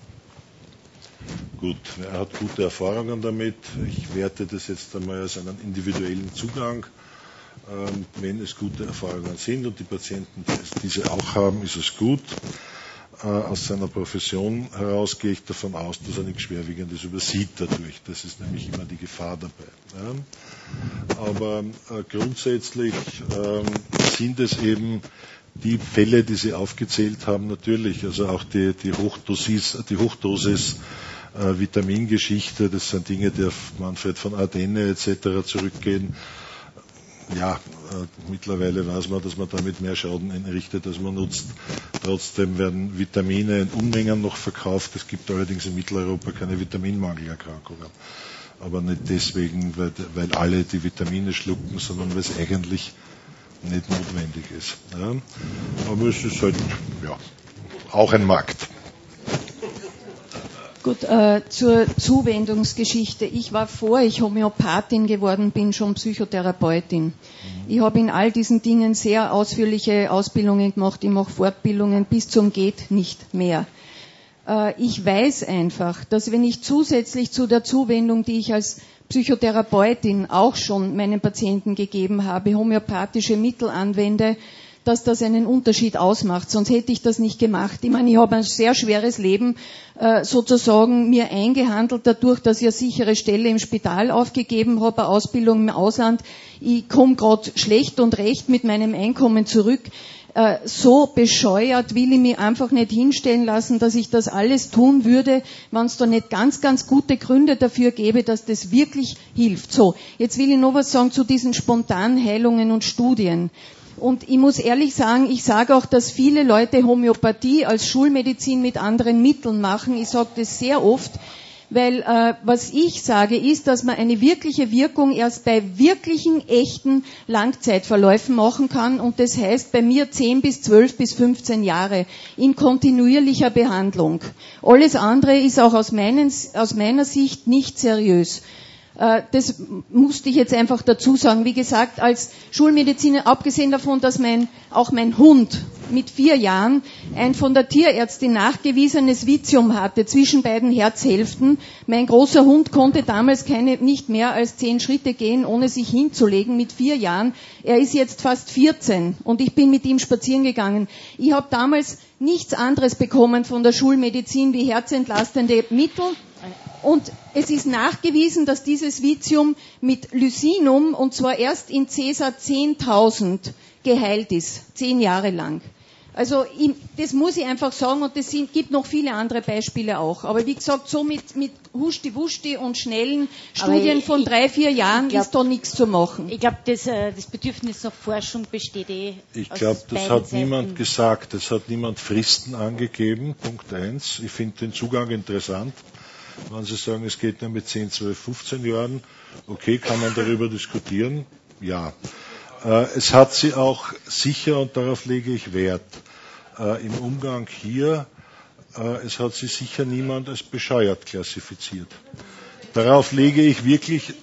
Gut, er hat gute Erfahrungen damit. Ich werte das jetzt einmal als einen individuellen Zugang. Ähm, wenn es gute Erfahrungen sind und die Patienten diese auch haben, ist es gut. Äh, aus seiner Profession heraus gehe ich davon aus, dass er nichts Schwerwiegendes übersieht dadurch. Das ist nämlich immer die Gefahr dabei. Ja. Aber äh, grundsätzlich äh, sind es eben die Fälle, die Sie aufgezählt haben, natürlich, also auch die, die Hochdosis, die Hochdosis äh, Vitamingeschichte, das sind Dinge, die auf Manfred von Ardenne et cetera zurückgehen. Ja, äh, mittlerweile weiß man, dass man damit mehr Schaden entrichtet, als man nutzt. Trotzdem werden Vitamine in Unmengen noch verkauft. Es gibt allerdings in Mitteleuropa keine Vitaminmangelerkrankungen. Aber nicht deswegen, weil, weil alle die Vitamine schlucken, sondern weil es eigentlich nicht notwendig ist. Ja. Aber es ist halt ja, auch ein Markt. Gut, äh, zur Zuwendungsgeschichte. Ich war, vor ich Homöopathin geworden bin, schon Psychotherapeutin. Ich habe in all diesen Dingen sehr ausführliche Ausbildungen gemacht. Ich mache Fortbildungen bis zum geht nicht mehr. Äh, ich weiß einfach, dass wenn ich zusätzlich zu der Zuwendung, die ich als Psychotherapeutin auch schon meinen Patienten gegeben habe, homöopathische Mittel anwende, dass das einen Unterschied ausmacht. Sonst hätte ich das nicht gemacht. Ich meine, ich habe ein sehr schweres Leben äh, sozusagen mir eingehandelt, dadurch, dass ich eine sichere Stelle im Spital aufgegeben habe, eine Ausbildung im Ausland. Ich komme gerade schlecht und recht mit meinem Einkommen zurück. Äh, so bescheuert will ich mich einfach nicht hinstellen lassen, dass ich das alles tun würde, wenn es da nicht ganz, ganz gute Gründe dafür gäbe, dass das wirklich hilft. So, jetzt will ich noch was sagen zu diesen Spontanheilungen und Studien. Und ich muss ehrlich sagen, ich sage auch, dass viele Leute Homöopathie als Schulmedizin mit anderen Mitteln machen. Ich sage das sehr oft, weil äh, was ich sage, ist, dass man eine wirkliche Wirkung erst bei wirklichen, echten Langzeitverläufen machen kann. Und das heißt bei mir zehn bis zwölf bis fünfzehn Jahre in kontinuierlicher Behandlung. Alles andere ist auch aus, meinen, aus meiner Sicht nicht seriös. Das musste ich jetzt einfach dazu sagen. Wie gesagt, als Schulmediziner, abgesehen davon, dass mein, auch mein Hund mit vier Jahren ein von der Tierärztin nachgewiesenes Vitium hatte zwischen beiden Herzhälften. Mein großer Hund konnte damals keine, nicht mehr als zehn Schritte gehen, ohne sich hinzulegen, mit vier Jahren. Er ist jetzt fast vierzehn und ich bin mit ihm spazieren gegangen. Ich habe damals nichts anderes bekommen von der Schulmedizin wie herzentlastende Mittel. Und es ist nachgewiesen, dass dieses Vitium mit Lysinum, und zwar erst in Cäsar zehntausend geheilt ist, zehn Jahre lang. Also ich, das muss ich einfach sagen und es gibt noch viele andere Beispiele auch. Aber wie gesagt, so mit, mit Huschti-Wuschti und schnellen Studien ich, von drei, vier Jahren glaub, ist da nichts zu machen. Ich glaube, das, das Bedürfnis nach Forschung besteht eh. Ich glaube, das hat Seiten. niemand gesagt. Das hat niemand Fristen angegeben. Punkt eins. Ich finde den Zugang interessant. Wenn Sie sagen, es geht nur mit zehn, zwölf, fünfzehn Jahren, okay, kann man darüber diskutieren? Ja. Es hat sie auch sicher, und darauf lege ich Wert, im Umgang hier, es hat sie sicher niemand als bescheuert klassifiziert. Darauf lege ich wirklich,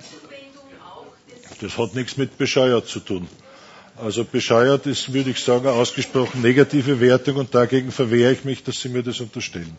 das hat nichts mit bescheuert zu tun. Also bescheuert ist, würde ich sagen, eine ausgesprochen negative Wertung und dagegen verwehre ich mich, dass Sie mir das unterstellen.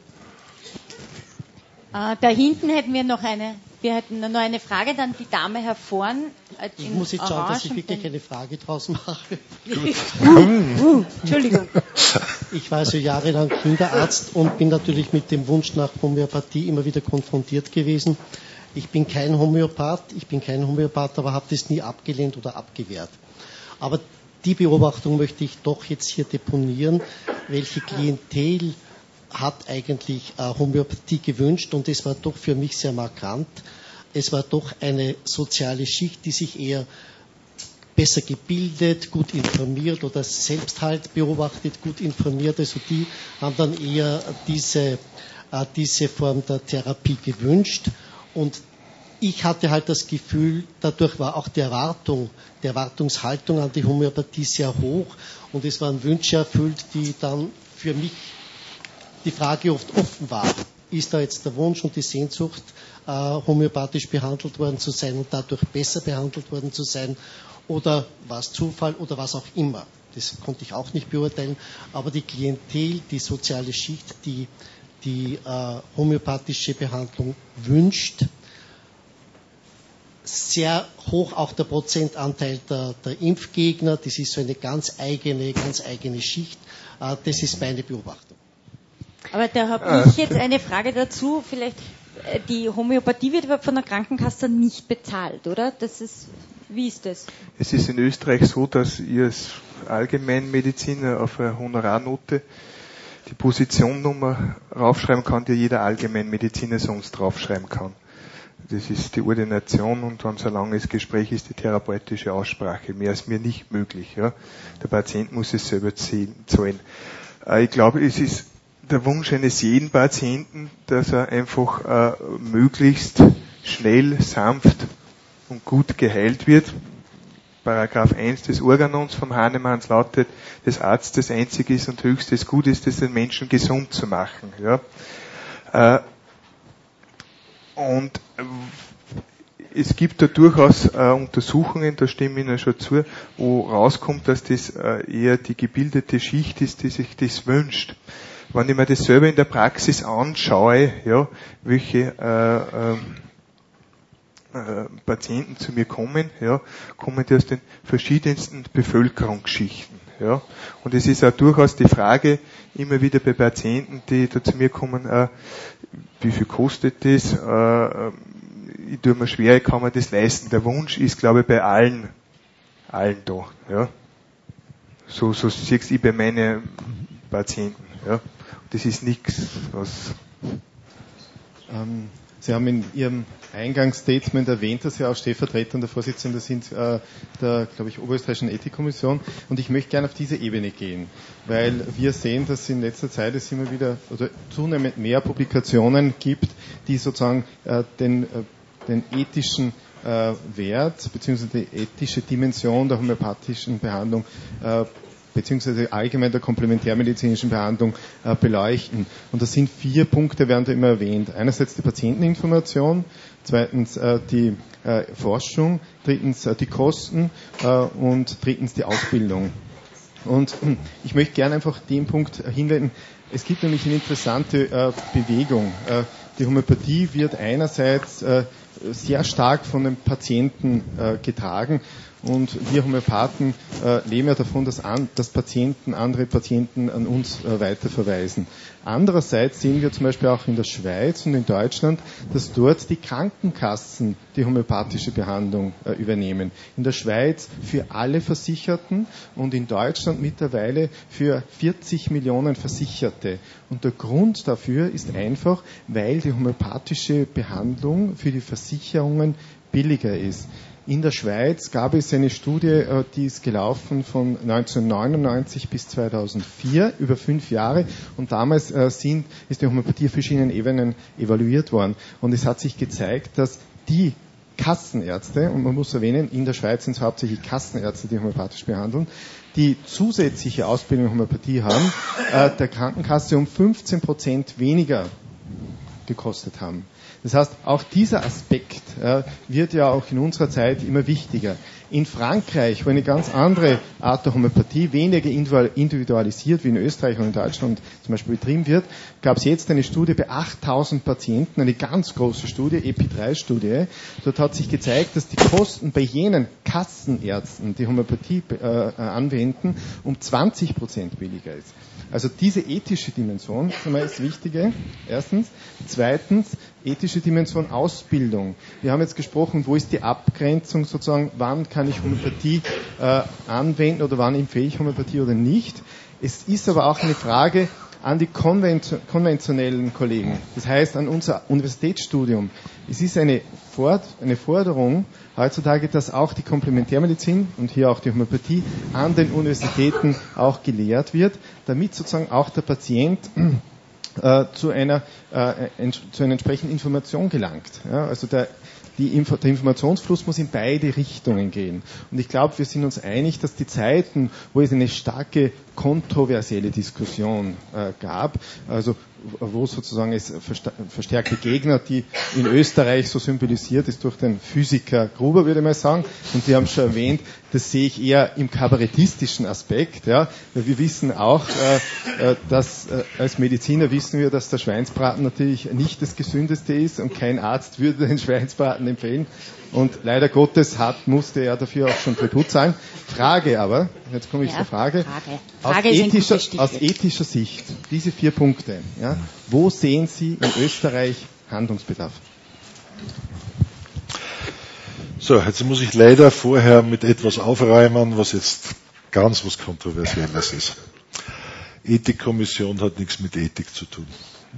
Äh, da hinten hätten wir noch eine, wir hätten noch eine Frage, dann die Dame hervorn. Äh, ich muss jetzt schauen, dass ich wirklich eine Frage draus mache. uh, uh, Entschuldigung. Ich war so jahrelang Kinderarzt und bin natürlich mit dem Wunsch nach Homöopathie immer wieder konfrontiert gewesen. Ich bin kein Homöopath, ich bin kein Homöopath, aber habe das nie abgelehnt oder abgewehrt. Aber die Beobachtung möchte ich doch jetzt hier deponieren, welche Klientel hat eigentlich äh, Homöopathie gewünscht und es war doch für mich sehr markant. Es war doch eine soziale Schicht, die sich eher besser gebildet, gut informiert oder selbst halt beobachtet, gut informiert. Also die haben dann eher diese, äh, diese Form der Therapie gewünscht und ich hatte halt das Gefühl, dadurch war auch die Erwartung, die Erwartungshaltung an die Homöopathie sehr hoch und es waren Wünsche erfüllt, die dann für mich die Frage oft offen war, ist da jetzt der Wunsch und die Sehnsucht, äh, homöopathisch behandelt worden zu sein und dadurch besser behandelt worden zu sein, oder war es Zufall oder was auch immer. Das konnte ich auch nicht beurteilen, aber die Klientel, die soziale Schicht, die die äh, homöopathische Behandlung wünscht, sehr hoch auch der Prozentanteil der, der Impfgegner, das ist so eine ganz eigene, ganz eigene Schicht, äh, das ist meine Beobachtung. Aber da habe ich jetzt eine Frage dazu. Vielleicht, die Homöopathie wird von der Krankenkasse nicht bezahlt, oder? Das ist, wie ist das? Es ist in Österreich so, dass ihr als Allgemeinmediziner auf eine Honorarnote die Positionnummer raufschreiben kann, die jeder Allgemeinmediziner sonst draufschreiben kann. Das ist die Ordination und dann so ein langes Gespräch ist die therapeutische Aussprache. Mehr ist mir nicht möglich. Ja? Der Patient muss es selber zahlen. Ich glaube, es ist der Wunsch eines jeden Patienten, dass er einfach äh, möglichst schnell, sanft und gut geheilt wird. Paragraph eins des Organons vom Hahnemanns lautet, des Arztes einziges und höchstes Gut ist es, den Menschen gesund zu machen. Ja. Äh, und äh, es gibt da durchaus äh, Untersuchungen, da stimme ich Ihnen schon zu, wo rauskommt, dass das äh, eher die gebildete Schicht ist, die sich das wünscht. Wenn ich mir das selber in der Praxis anschaue, ja, welche äh, äh, Patienten zu mir kommen, ja, kommen die aus den verschiedensten Bevölkerungsschichten. Ja. Und es ist auch durchaus die Frage, immer wieder bei Patienten, die da zu mir kommen, äh, wie viel kostet das? Äh, ich tue mir schwer, ich kann mir das leisten. Der Wunsch ist, glaube ich, bei allen, allen da. Ja. So, so siehst ich bei meinen Patienten. Ja. Das ist nichts, was... Ähm, Sie haben in Ihrem Eingangsstatement erwähnt, dass Sie auch stellvertretender Vorsitzender sind äh, der, glaube ich, Oberösterreichischen Ethikkommission. Und ich möchte gerne auf diese Ebene gehen, weil wir sehen, dass in letzter Zeit es immer wieder oder zunehmend mehr Publikationen gibt, die sozusagen äh, den, äh, den ethischen äh, Wert bzw. die ethische Dimension der homöopathischen Behandlung äh, beziehungsweise allgemein der komplementärmedizinischen Behandlung äh, beleuchten. Und das sind vier Punkte, werden da immer erwähnt. Einerseits die Patienteninformation, zweitens äh, die äh, Forschung, drittens äh, die Kosten äh, und drittens die Ausbildung. Und äh, ich möchte gerne einfach den Punkt hinwenden. Es gibt nämlich eine interessante äh, Bewegung. Äh, die Homöopathie wird einerseits äh, sehr stark von den Patienten äh, getragen, und wir Homöopathen äh, leben ja davon, dass, an, dass Patienten, andere Patienten an uns äh, weiterverweisen. Andererseits sehen wir zum Beispiel auch in der Schweiz und in Deutschland, dass dort die Krankenkassen die homöopathische Behandlung äh, übernehmen. In der Schweiz für alle Versicherten und in Deutschland mittlerweile für vierzig Millionen Versicherte. Und der Grund dafür ist einfach, weil die homöopathische Behandlung für die Versicherungen billiger ist. In der Schweiz gab es eine Studie, die ist gelaufen von neunzehnhundertneunundneunzig bis zweitausendvier, über fünf Jahre. Und damals sind, ist die Homöopathie auf verschiedenen Ebenen evaluiert worden. Und es hat sich gezeigt, dass die Kassenärzte, und man muss erwähnen, in der Schweiz sind es hauptsächlich Kassenärzte, die homöopathisch behandeln, die zusätzliche Ausbildung in Homöopathie haben, äh, der Krankenkasse um fünfzehn Prozent weniger gekostet haben. Das heißt, auch dieser Aspekt äh, wird ja auch in unserer Zeit immer wichtiger. In Frankreich, wo eine ganz andere Art der Homöopathie weniger individualisiert wie in Österreich und in Deutschland zum Beispiel betrieben wird, gab es jetzt eine Studie bei achttausend Patienten, eine ganz große Studie, E P I drei Studie. Dort hat sich gezeigt, dass die Kosten bei jenen Kassenärzten, die Homöopathie äh, anwenden, um zwanzig Prozent billiger ist. Also diese ethische Dimension ist das Wichtige, erstens. Zweitens, ethische Dimension Ausbildung. Wir haben jetzt gesprochen, wo ist die Abgrenzung sozusagen, wann kann ich Homöopathie äh, anwenden oder wann empfehle ich Homöopathie oder nicht. Es ist aber auch eine Frage an die konventionellen Kollegen, das heißt an unser Universitätsstudium. Es ist eine, Ford- eine Forderung heutzutage, dass auch die Komplementärmedizin und hier auch die Homöopathie an den Universitäten auch gelehrt wird, damit sozusagen auch der Patient äh, zu einer äh, ents- zu einer entsprechenden Information gelangt. Ja, also der Die Info- der Informationsfluss muss in beide Richtungen gehen. Und ich glaube, wir sind uns einig, dass die Zeiten, wo es eine starke kontroversielle Diskussion äh, gab, also wo sozusagen es versta- verstärkte Gegner, die in Österreich so symbolisiert ist durch den Physiker Gruber, würde ich mal sagen, und Sie haben es schon erwähnt, das sehe ich eher im kabarettistischen Aspekt. Ja. Wir wissen auch, äh, dass äh, als Mediziner wissen wir, dass der Schweinsbraten natürlich nicht das Gesündeste ist und kein Arzt würde den Schweinsbraten empfehlen. Und leider Gottes hat, musste er dafür auch schon Tribut zahlen. Frage aber, jetzt komme ich ja, zur Frage, Frage. Frage aus, ethischer, aus ethischer Sicht, diese vier Punkte, ja, wo sehen Sie in Österreich Handlungsbedarf? So, jetzt muss ich leider vorher mit etwas aufräumen, was jetzt ganz was Kontroversielles ist. Ethikkommission hat nichts mit Ethik zu tun.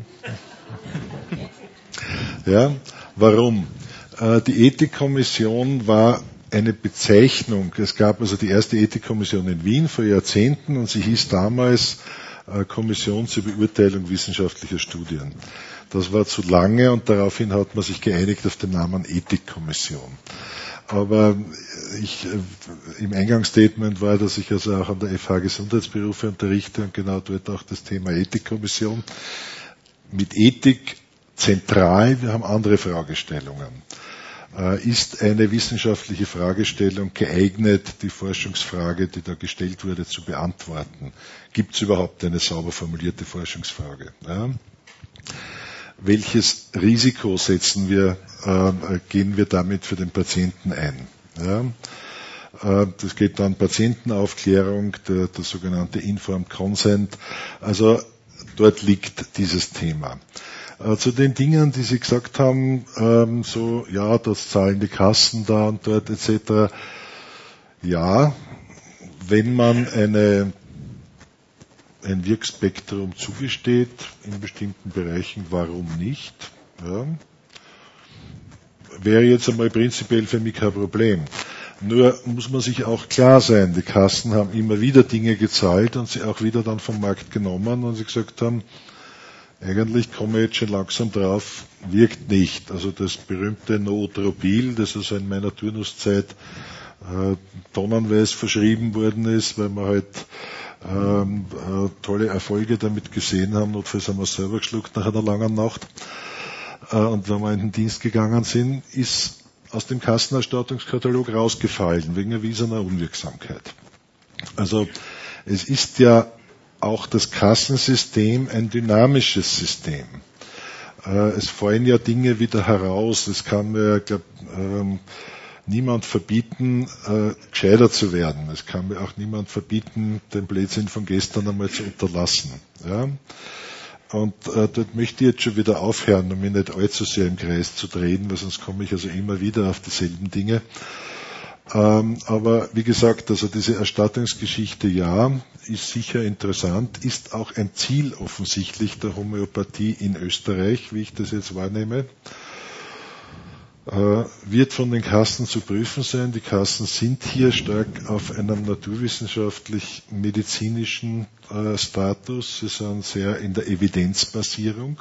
Ja, warum? Die Ethikkommission war eine Bezeichnung. Es gab also die erste Ethikkommission in Wien vor Jahrzehnten und sie hieß damals Kommission zur Beurteilung wissenschaftlicher Studien. Das war zu lange und daraufhin hat man sich geeinigt auf den Namen Ethikkommission. Aber ich, im Eingangsstatement war, dass ich also auch an der F H Gesundheitsberufe unterrichte und genau dort auch das Thema Ethikkommission. Mit Ethik zentral, wir haben andere Fragestellungen. Ist eine wissenschaftliche Fragestellung geeignet, die Forschungsfrage, die da gestellt wurde, zu beantworten? Gibt es überhaupt eine sauber formulierte Forschungsfrage? Ja? Welches Risiko setzen wir, äh, gehen wir damit für den Patienten ein? Ja? Äh, das geht dann Patientenaufklärung, der, der sogenannte Informed Consent. Also dort liegt dieses Thema. Zu den Dingen, die Sie gesagt haben, ähm, so, ja, das zahlen die Kassen da und dort et cetera. Ja, wenn man eine, ein Wirkspektrum zugesteht in bestimmten Bereichen, warum nicht? Ja. Wäre jetzt einmal prinzipiell für mich kein Problem. Nur muss man sich auch klar sein, die Kassen haben immer wieder Dinge gezahlt und sie auch wieder dann vom Markt genommen und sie gesagt haben, eigentlich komme ich jetzt schon langsam drauf, wirkt nicht. Also das berühmte Nootropil, das also in meiner Turnuszeit äh, tonnenweise verschrieben worden ist, weil wir halt ähm, äh, tolle Erfolge damit gesehen haben, notfalls haben wir es selber geschluckt nach einer langen Nacht. Äh, und wenn wir in den Dienst gegangen sind, ist aus dem Kassenerstattungskatalog rausgefallen, wegen erwiesener Unwirksamkeit. Also es ist ja auch das Kassensystem ein dynamisches System. Äh, es fallen ja Dinge wieder heraus. Es kam, äh, glaub, ähm, niemand verbieten, äh, gescheiter zu werden. Es kann mir auch niemand verbieten, den Blödsinn von gestern einmal zu unterlassen. Ja? Und äh, dort möchte ich jetzt schon wieder aufhören, um mich nicht allzu sehr im Kreis zu drehen, weil sonst komme ich also immer wieder auf dieselben Dinge. Ähm, aber wie gesagt, also diese Erstattungsgeschichte, ja, ist sicher interessant, ist auch ein Ziel offensichtlich der Homöopathie in Österreich, wie ich das jetzt wahrnehme. Äh, wird von den Kassen zu prüfen sein. Die Kassen sind hier stark auf einem naturwissenschaftlich-medizinischen äh, Status. Sie sind sehr in der Evidenzbasierung.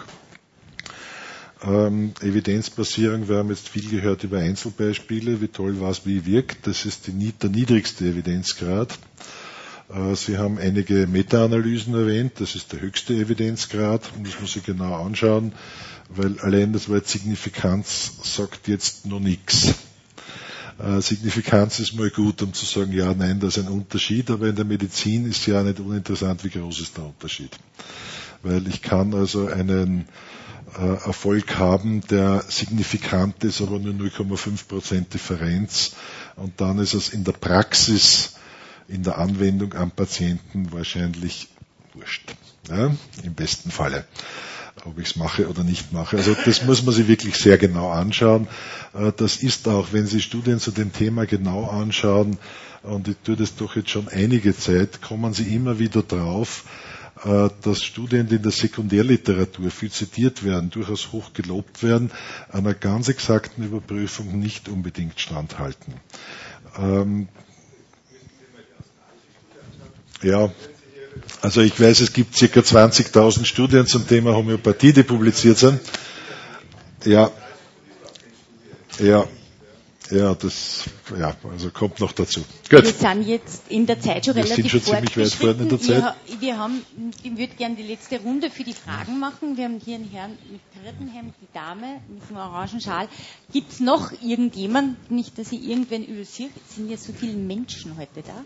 Ähm, Evidenzbasierung, wir haben jetzt viel gehört über Einzelbeispiele, wie toll was wie wirkt. Das ist die, der niedrigste Evidenzgrad. Äh, Sie haben einige Meta-Analysen erwähnt, das ist der höchste Evidenzgrad und das muss ich genau anschauen, weil allein das Wort Signifikanz sagt jetzt noch nichts. Äh, Signifikanz ist mal gut, um zu sagen, ja, nein, da ist ein Unterschied, aber in der Medizin ist ja nicht uninteressant, wie groß ist der Unterschied. Weil ich kann also einen Erfolg haben, der signifikant ist, aber nur null Komma fünf Prozent Differenz. Und dann ist es in der Praxis, in der Anwendung am Patienten wahrscheinlich wurscht. Ja, im besten Falle, ob ich es mache oder nicht mache. Also das muss man sich wirklich sehr genau anschauen. Das ist auch, wenn Sie Studien zu dem Thema genau anschauen, und ich tue das doch jetzt schon einige Zeit, kommen Sie immer wieder drauf, dass Studien, die in der Sekundärliteratur viel zitiert werden, durchaus hoch gelobt werden, einer ganz exakten Überprüfung nicht unbedingt standhalten. Ähm, ja, also ich weiß, es gibt ca. zwanzigtausend Studien zum Thema Homöopathie, die publiziert sind. Ja, ja. Ja, das ja, also kommt noch dazu. Gut. Wir sind jetzt in der Zeit schon wir relativ sind schon ziemlich weit vorne in der Zeit. Wir, wir haben, ich würde gerne die letzte Runde für die Fragen machen. Wir haben hier einen Herrn mit Krittenhemd, die Dame mit dem orangen Schal. Gibt es noch irgendjemand, nicht, dass ich irgendwen übersehe? Es sind ja so viele Menschen heute da.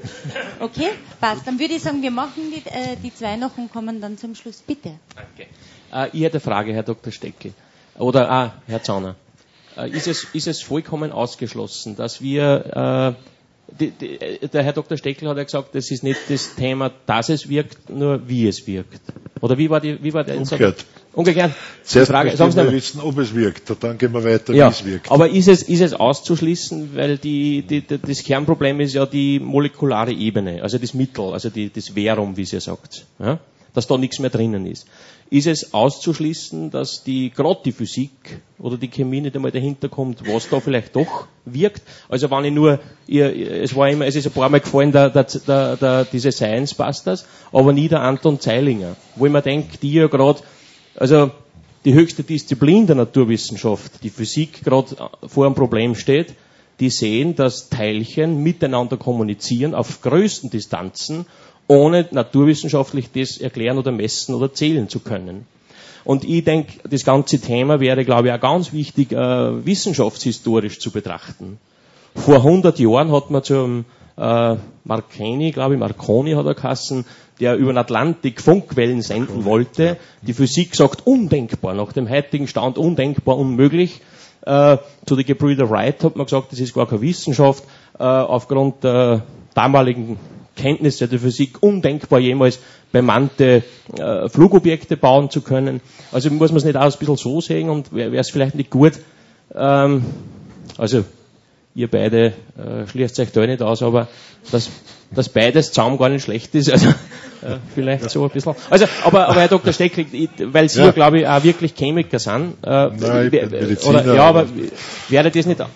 Okay, passt. Dann würde ich sagen, wir machen die, äh, die zwei noch und kommen dann zum Schluss. Bitte. Danke. Äh, ich hätte eine Frage, Herr Doktor Steckel. Oder, ah, Herr Zauner. Ist es, ist es vollkommen ausgeschlossen, dass wir, äh, die, die, der Herr Doktor Steckel hat ja gesagt, das ist nicht das Thema, dass es wirkt, nur wie es wirkt. Oder wie war die, wie war der? Umgekehrt. Umgekehrt. Zuerst möchten wir wissen, ob es wirkt, dann gehen wir weiter, ja, wie es wirkt. Aber ist es, ist es auszuschließen, weil die, die, die, das Kernproblem ist ja die molekulare Ebene, also das Mittel, also die, das Verum, wie sie sagt, ja? Dass da nichts mehr drinnen ist. Ist es auszuschließen, dass die, gerade die Physik oder die Chemie nicht einmal dahinter kommt, was da vielleicht doch wirkt? Also wenn ich nur, ihr, es war immer, es ist ein paar Mal gefallen, der, der, der, der, diese Science Busters, aber nie der Anton Zeilinger, wo ich mir denke, die ja gerade, also die höchste Disziplin der Naturwissenschaft, die Physik, gerade vor einem Problem steht, die sehen, dass Teilchen miteinander kommunizieren auf größten Distanzen, ohne naturwissenschaftlich das erklären oder messen oder zählen zu können. Und ich denke, das ganze Thema wäre, glaube ich, auch ganz wichtig, äh, wissenschaftshistorisch zu betrachten. Vor hundert Jahren hat man zum äh, Marconi, glaube ich, Marconi hat er geheißen, der über den Atlantik Funkwellen senden wollte. Die Physik sagt undenkbar, nach dem heutigen Stand undenkbar, unmöglich. Äh, zu den Gebrüder Wright hat man gesagt, das ist gar keine Wissenschaft, äh, aufgrund der damaligen Kenntnisse der Physik undenkbar, jemals bemannte äh, Flugobjekte bauen zu können. Also muss man es nicht auch ein bisschen so sehen und wäre es vielleicht nicht gut, ähm, also ihr beide äh, schließt euch da nicht aus, aber dass, dass beides zusammen gar nicht schlecht ist, also äh, vielleicht so ein bisschen. Also, aber, aber Herr Doktor Steckel, weil Sie ja, ja glaube ich, auch wirklich Chemiker sind, äh, Nein, ich oder, ja, aber wäre das nicht... Äh,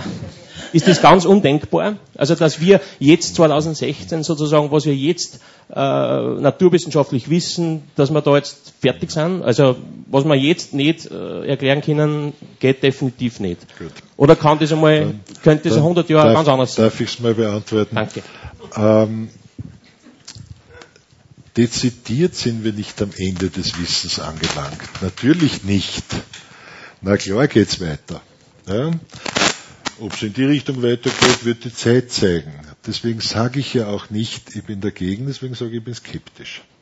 ist das ganz undenkbar? Also, dass wir jetzt zwanzig sechzehn sozusagen, was wir jetzt äh, naturwissenschaftlich wissen, dass wir da jetzt fertig sind? Also, was wir jetzt nicht äh, erklären können, geht definitiv nicht. Gut. Oder kann das einmal, dann, könnte das in hundert Jahren ganz anders sein? Darf ich es mal beantworten? Danke. Ähm, dezidiert sind wir nicht am Ende des Wissens angelangt. Natürlich nicht. Na klar geht's weiter. Ja? Ob es in die Richtung weitergeht, wird die Zeit zeigen. Deswegen sage ich ja auch nicht, ich bin dagegen, deswegen sage ich, ich bin skeptisch.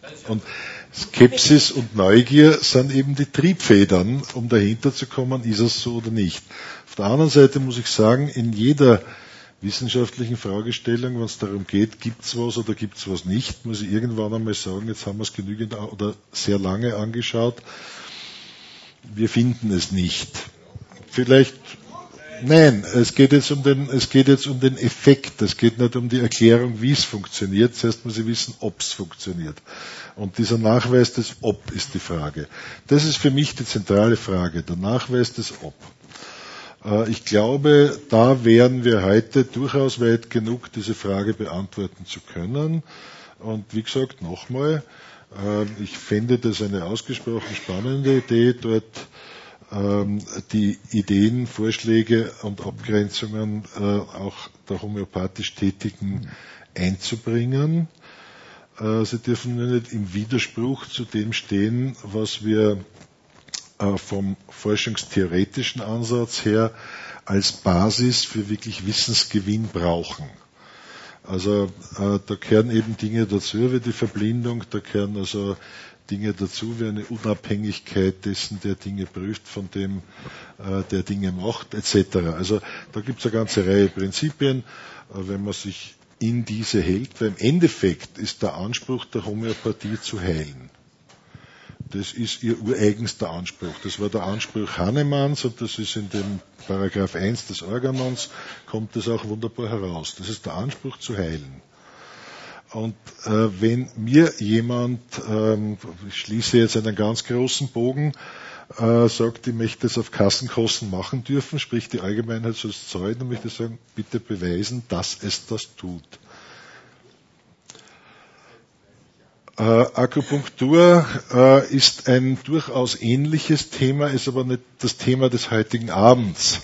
Und Skepsis und Neugier sind eben die Triebfedern, um dahinter zu kommen, ist es so oder nicht. Auf der anderen Seite muss ich sagen, in jeder wissenschaftlichen Fragestellung, wenn es darum geht, gibt es was oder gibt es was nicht, muss ich irgendwann einmal sagen, jetzt haben wir es genügend oder sehr lange angeschaut, wir finden es nicht. Vielleicht, nein, es geht jetzt um den, es geht jetzt um den Effekt, es geht nicht um die Erklärung, wie es funktioniert, zuerst muss ich wissen, ob es funktioniert. Und dieser Nachweis des Ob ist die Frage. Das ist für mich die zentrale Frage, der Nachweis des Ob. Ich glaube, da wären wir heute durchaus weit genug, diese Frage beantworten zu können. Und wie gesagt, nochmal, ich fände das eine ausgesprochen spannende Idee, dort die Ideen, Vorschläge und Abgrenzungen auch der homöopathisch Tätigen einzubringen. Sie dürfen nur nicht im Widerspruch zu dem stehen, was wir vom forschungstheoretischen Ansatz her als Basis für wirklich Wissensgewinn brauchen. Also äh, da gehören eben Dinge dazu wie die Verblindung, da gehören also Dinge dazu wie eine Unabhängigkeit dessen, der Dinge prüft, von dem, äh, der Dinge macht, et cetera. Also da gibt es eine ganze Reihe Prinzipien, äh, wenn man sich in diese hält, weil im Endeffekt ist der Anspruch der Homöopathie zu heilen. Das ist ihr ureigenster Anspruch. Das war der Anspruch Hahnemanns und das ist in dem Paragraph eins des Organons, kommt das auch wunderbar heraus. Das ist der Anspruch zu heilen. Und äh, wenn mir jemand, ähm, ich schließe jetzt einen ganz großen Bogen, äh, sagt, ich möchte das auf Kassenkosten machen dürfen, sprich die Allgemeinheit soll es zahlen, dann möchte ich sagen, bitte beweisen, dass es das tut. Äh, Akupunktur äh, ist ein durchaus ähnliches Thema, ist aber nicht das Thema des heutigen Abends.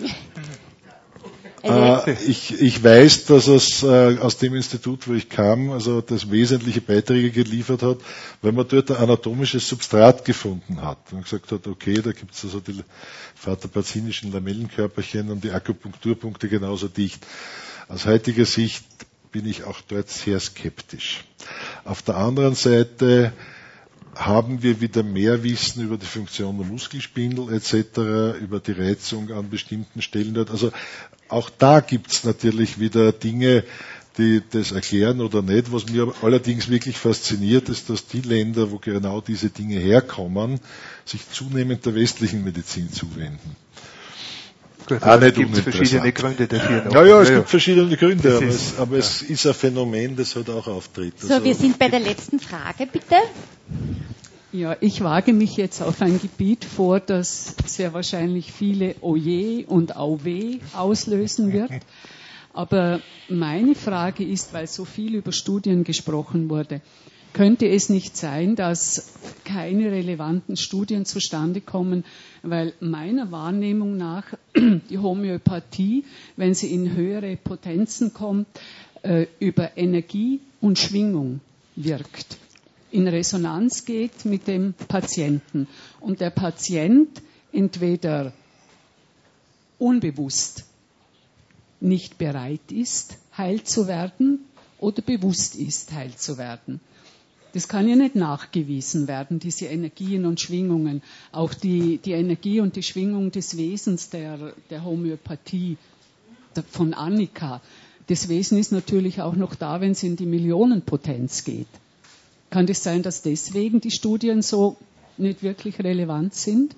Äh, ich, ich weiß, dass es äh, aus dem Institut, wo ich kam, also das wesentliche Beiträge geliefert hat, weil man dort ein anatomisches Substrat gefunden hat und gesagt hat, okay, da gibt es also die vaterpazinischen Lamellenkörperchen und die Akupunkturpunkte genauso dicht. Aus heutiger Sicht bin ich auch dort sehr skeptisch. Auf der anderen Seite haben wir wieder mehr Wissen über die Funktion der Muskelspindel et cetera, über die Reizung an bestimmten Stellen dort. Also auch da gibt es natürlich wieder Dinge, die das erklären oder nicht. Was mir allerdings wirklich fasziniert, ist, dass die Länder, wo genau diese Dinge herkommen, sich zunehmend der westlichen Medizin zuwenden. Gut, ah, da gibt es verschiedene Gründe dafür. Ja, ja, es ja, gibt ja. verschiedene Gründe, aber, ist, es, aber ja. es ist ein Phänomen, das halt auch auftritt. So, also, wir sind bei der letzten Frage, bitte. Ja, ich wage mich jetzt auf ein Gebiet vor, das sehr wahrscheinlich viele Oje und Auweh auslösen wird. Aber meine Frage ist, weil so viel über Studien gesprochen wurde, könnte es nicht sein, dass keine relevanten Studien zustande kommen, weil meiner Wahrnehmung nach die Homöopathie, wenn sie in höhere Potenzen kommt, über Energie und Schwingung wirkt, in Resonanz geht mit dem Patienten und der Patient entweder unbewusst nicht bereit ist, heil zu werden oder bewusst ist, heil zu werden. Das kann ja nicht nachgewiesen werden, diese Energien und Schwingungen. Auch die, die Energie und die Schwingung des Wesens der, der Homöopathie, der, von Annika. Das Wesen ist natürlich auch noch da, wenn es in die Millionenpotenz geht. Kann es sein, dass deswegen die Studien so nicht wirklich relevant sind?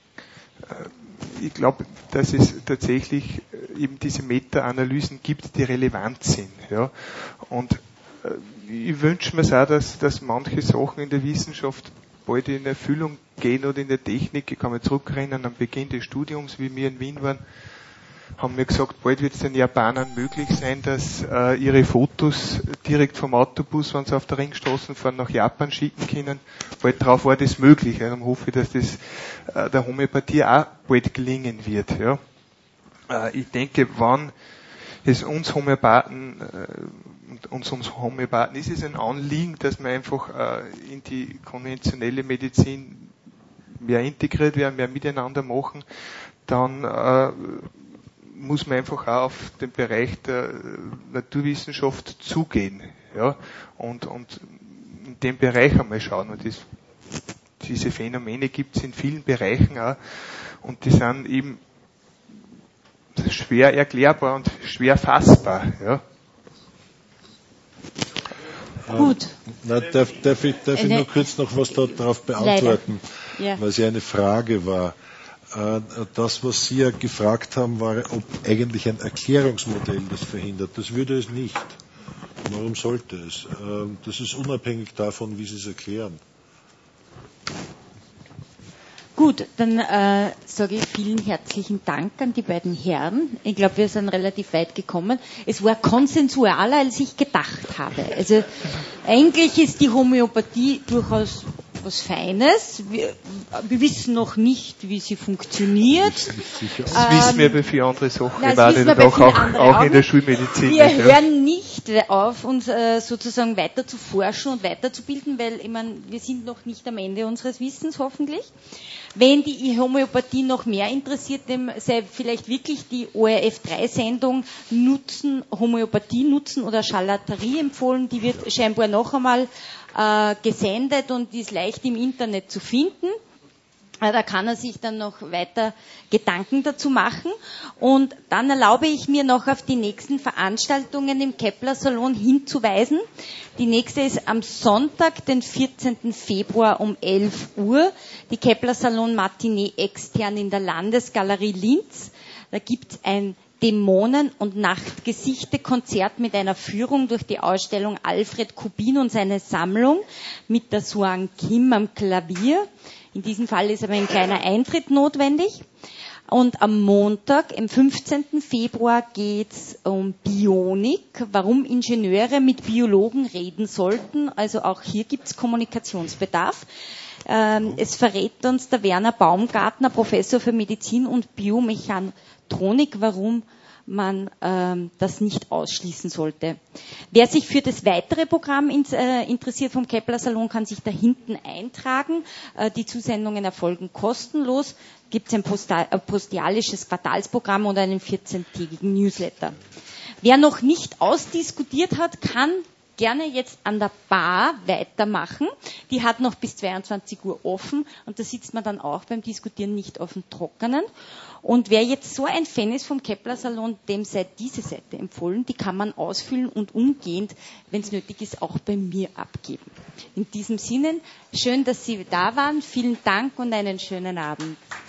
Ich glaube, dass es tatsächlich eben diese Meta-Analysen gibt, die relevant sind. Ja. Und ich wünsche mir auch, dass, dass manche Sachen in der Wissenschaft bald in Erfüllung gehen oder in der Technik. Ich kann mich zurückerinnern am Beginn des Studiums, wie wir in Wien waren, haben wir gesagt, bald wird es den Japanern möglich sein, dass äh, ihre Fotos direkt vom Autobus, wenn sie auf der Ringstraße fahren, nach Japan schicken können. Bald darauf war das möglich. Ja. Dann hoffe ich, dass das äh, der Homöopathie auch bald gelingen wird. Ja. Äh, ich denke, wann es uns Homöopathen äh, und uns Homöopathen ist es ein Anliegen, dass wir einfach äh, in die konventionelle Medizin mehr integriert werden, mehr miteinander machen, dann äh, muss man einfach auch auf den Bereich der Naturwissenschaft zugehen. Ja? Und, und dem Bereich einmal schauen. Und das, diese Phänomene gibt es in vielen Bereichen auch. Und die sind eben schwer erklärbar und schwer fassbar. Ja. Gut. Na, darf, darf, ich, darf ich nur kurz noch was darauf beantworten, ja. Weil es ja eine Frage war. Das, was Sie ja gefragt haben, war, ob eigentlich ein Erklärungsmodell das verhindert. Das würde es nicht. Warum sollte es? Das ist unabhängig davon, wie Sie es erklären. Gut, dann äh, sage ich vielen herzlichen Dank an die beiden Herren. Ich glaube, wir sind relativ weit gekommen. Es war konsensualer, als ich gedacht habe. Also eigentlich ist die Homöopathie durchaus was Feines. Wir, wir wissen noch nicht, wie sie funktioniert. Das ähm, wissen wir bei vielen anderen Sachen. Nein, das wissen wir bei auch, auch, auch in der Schulmedizin. Wir nicht, hören nicht auf, uns äh, sozusagen weiter zu forschen und weiterzubilden, weil ich meine, wir sind noch nicht am Ende unseres Wissens, hoffentlich. Wenn die Homöopathie noch mehr interessiert, dem sei vielleicht wirklich die O R F drei Sendung nutzen, Homöopathie nutzen oder Charlatanerie empfohlen. Die wird scheinbar noch einmal äh, gesendet und ist leicht im Internet zu finden. Da kann er sich dann noch weiter Gedanken dazu machen. Und dann erlaube ich mir noch auf die nächsten Veranstaltungen im Kepler-Salon hinzuweisen. Die nächste ist am Sonntag, den vierzehnten Februar um elf Uhr. Die Kepler-Salon Matinee extern in der Landesgalerie Linz. Da gibt es ein Dämonen- und Nachtgesichte-Konzert mit einer Führung durch die Ausstellung Alfred Kubin und seine Sammlung mit der Suan Kim am Klavier. In diesem Fall ist aber ein kleiner Eintritt notwendig. Und am Montag, am fünfzehnten Februar, geht es um Bionik, warum Ingenieure mit Biologen reden sollten. Also auch hier gibt es Kommunikationsbedarf. Ähm, es verrät uns der Werner Baumgartner, Professor für Medizin und Biomechatronik, warum man ähm, das nicht ausschließen sollte. Wer sich für das weitere Programm ins, äh, interessiert vom Kepler-Salon, kann sich da hinten eintragen. Äh, die Zusendungen erfolgen kostenlos. Gibt es ein postal, äh, postialisches Quartalsprogramm und einen vierzehntägigen Newsletter. Wer noch nicht ausdiskutiert hat, kann gerne jetzt an der Bar weitermachen. Die hat noch bis zweiundzwanzig Uhr offen und da sitzt man dann auch beim Diskutieren nicht auf dem Trockenen. Und wer jetzt so ein Fan ist vom Kepler-Salon, dem sei diese Seite empfohlen. Die kann man ausfüllen und umgehend, wenn es nötig ist, auch bei mir abgeben. In diesem Sinne, schön, dass Sie da waren. Vielen Dank und einen schönen Abend.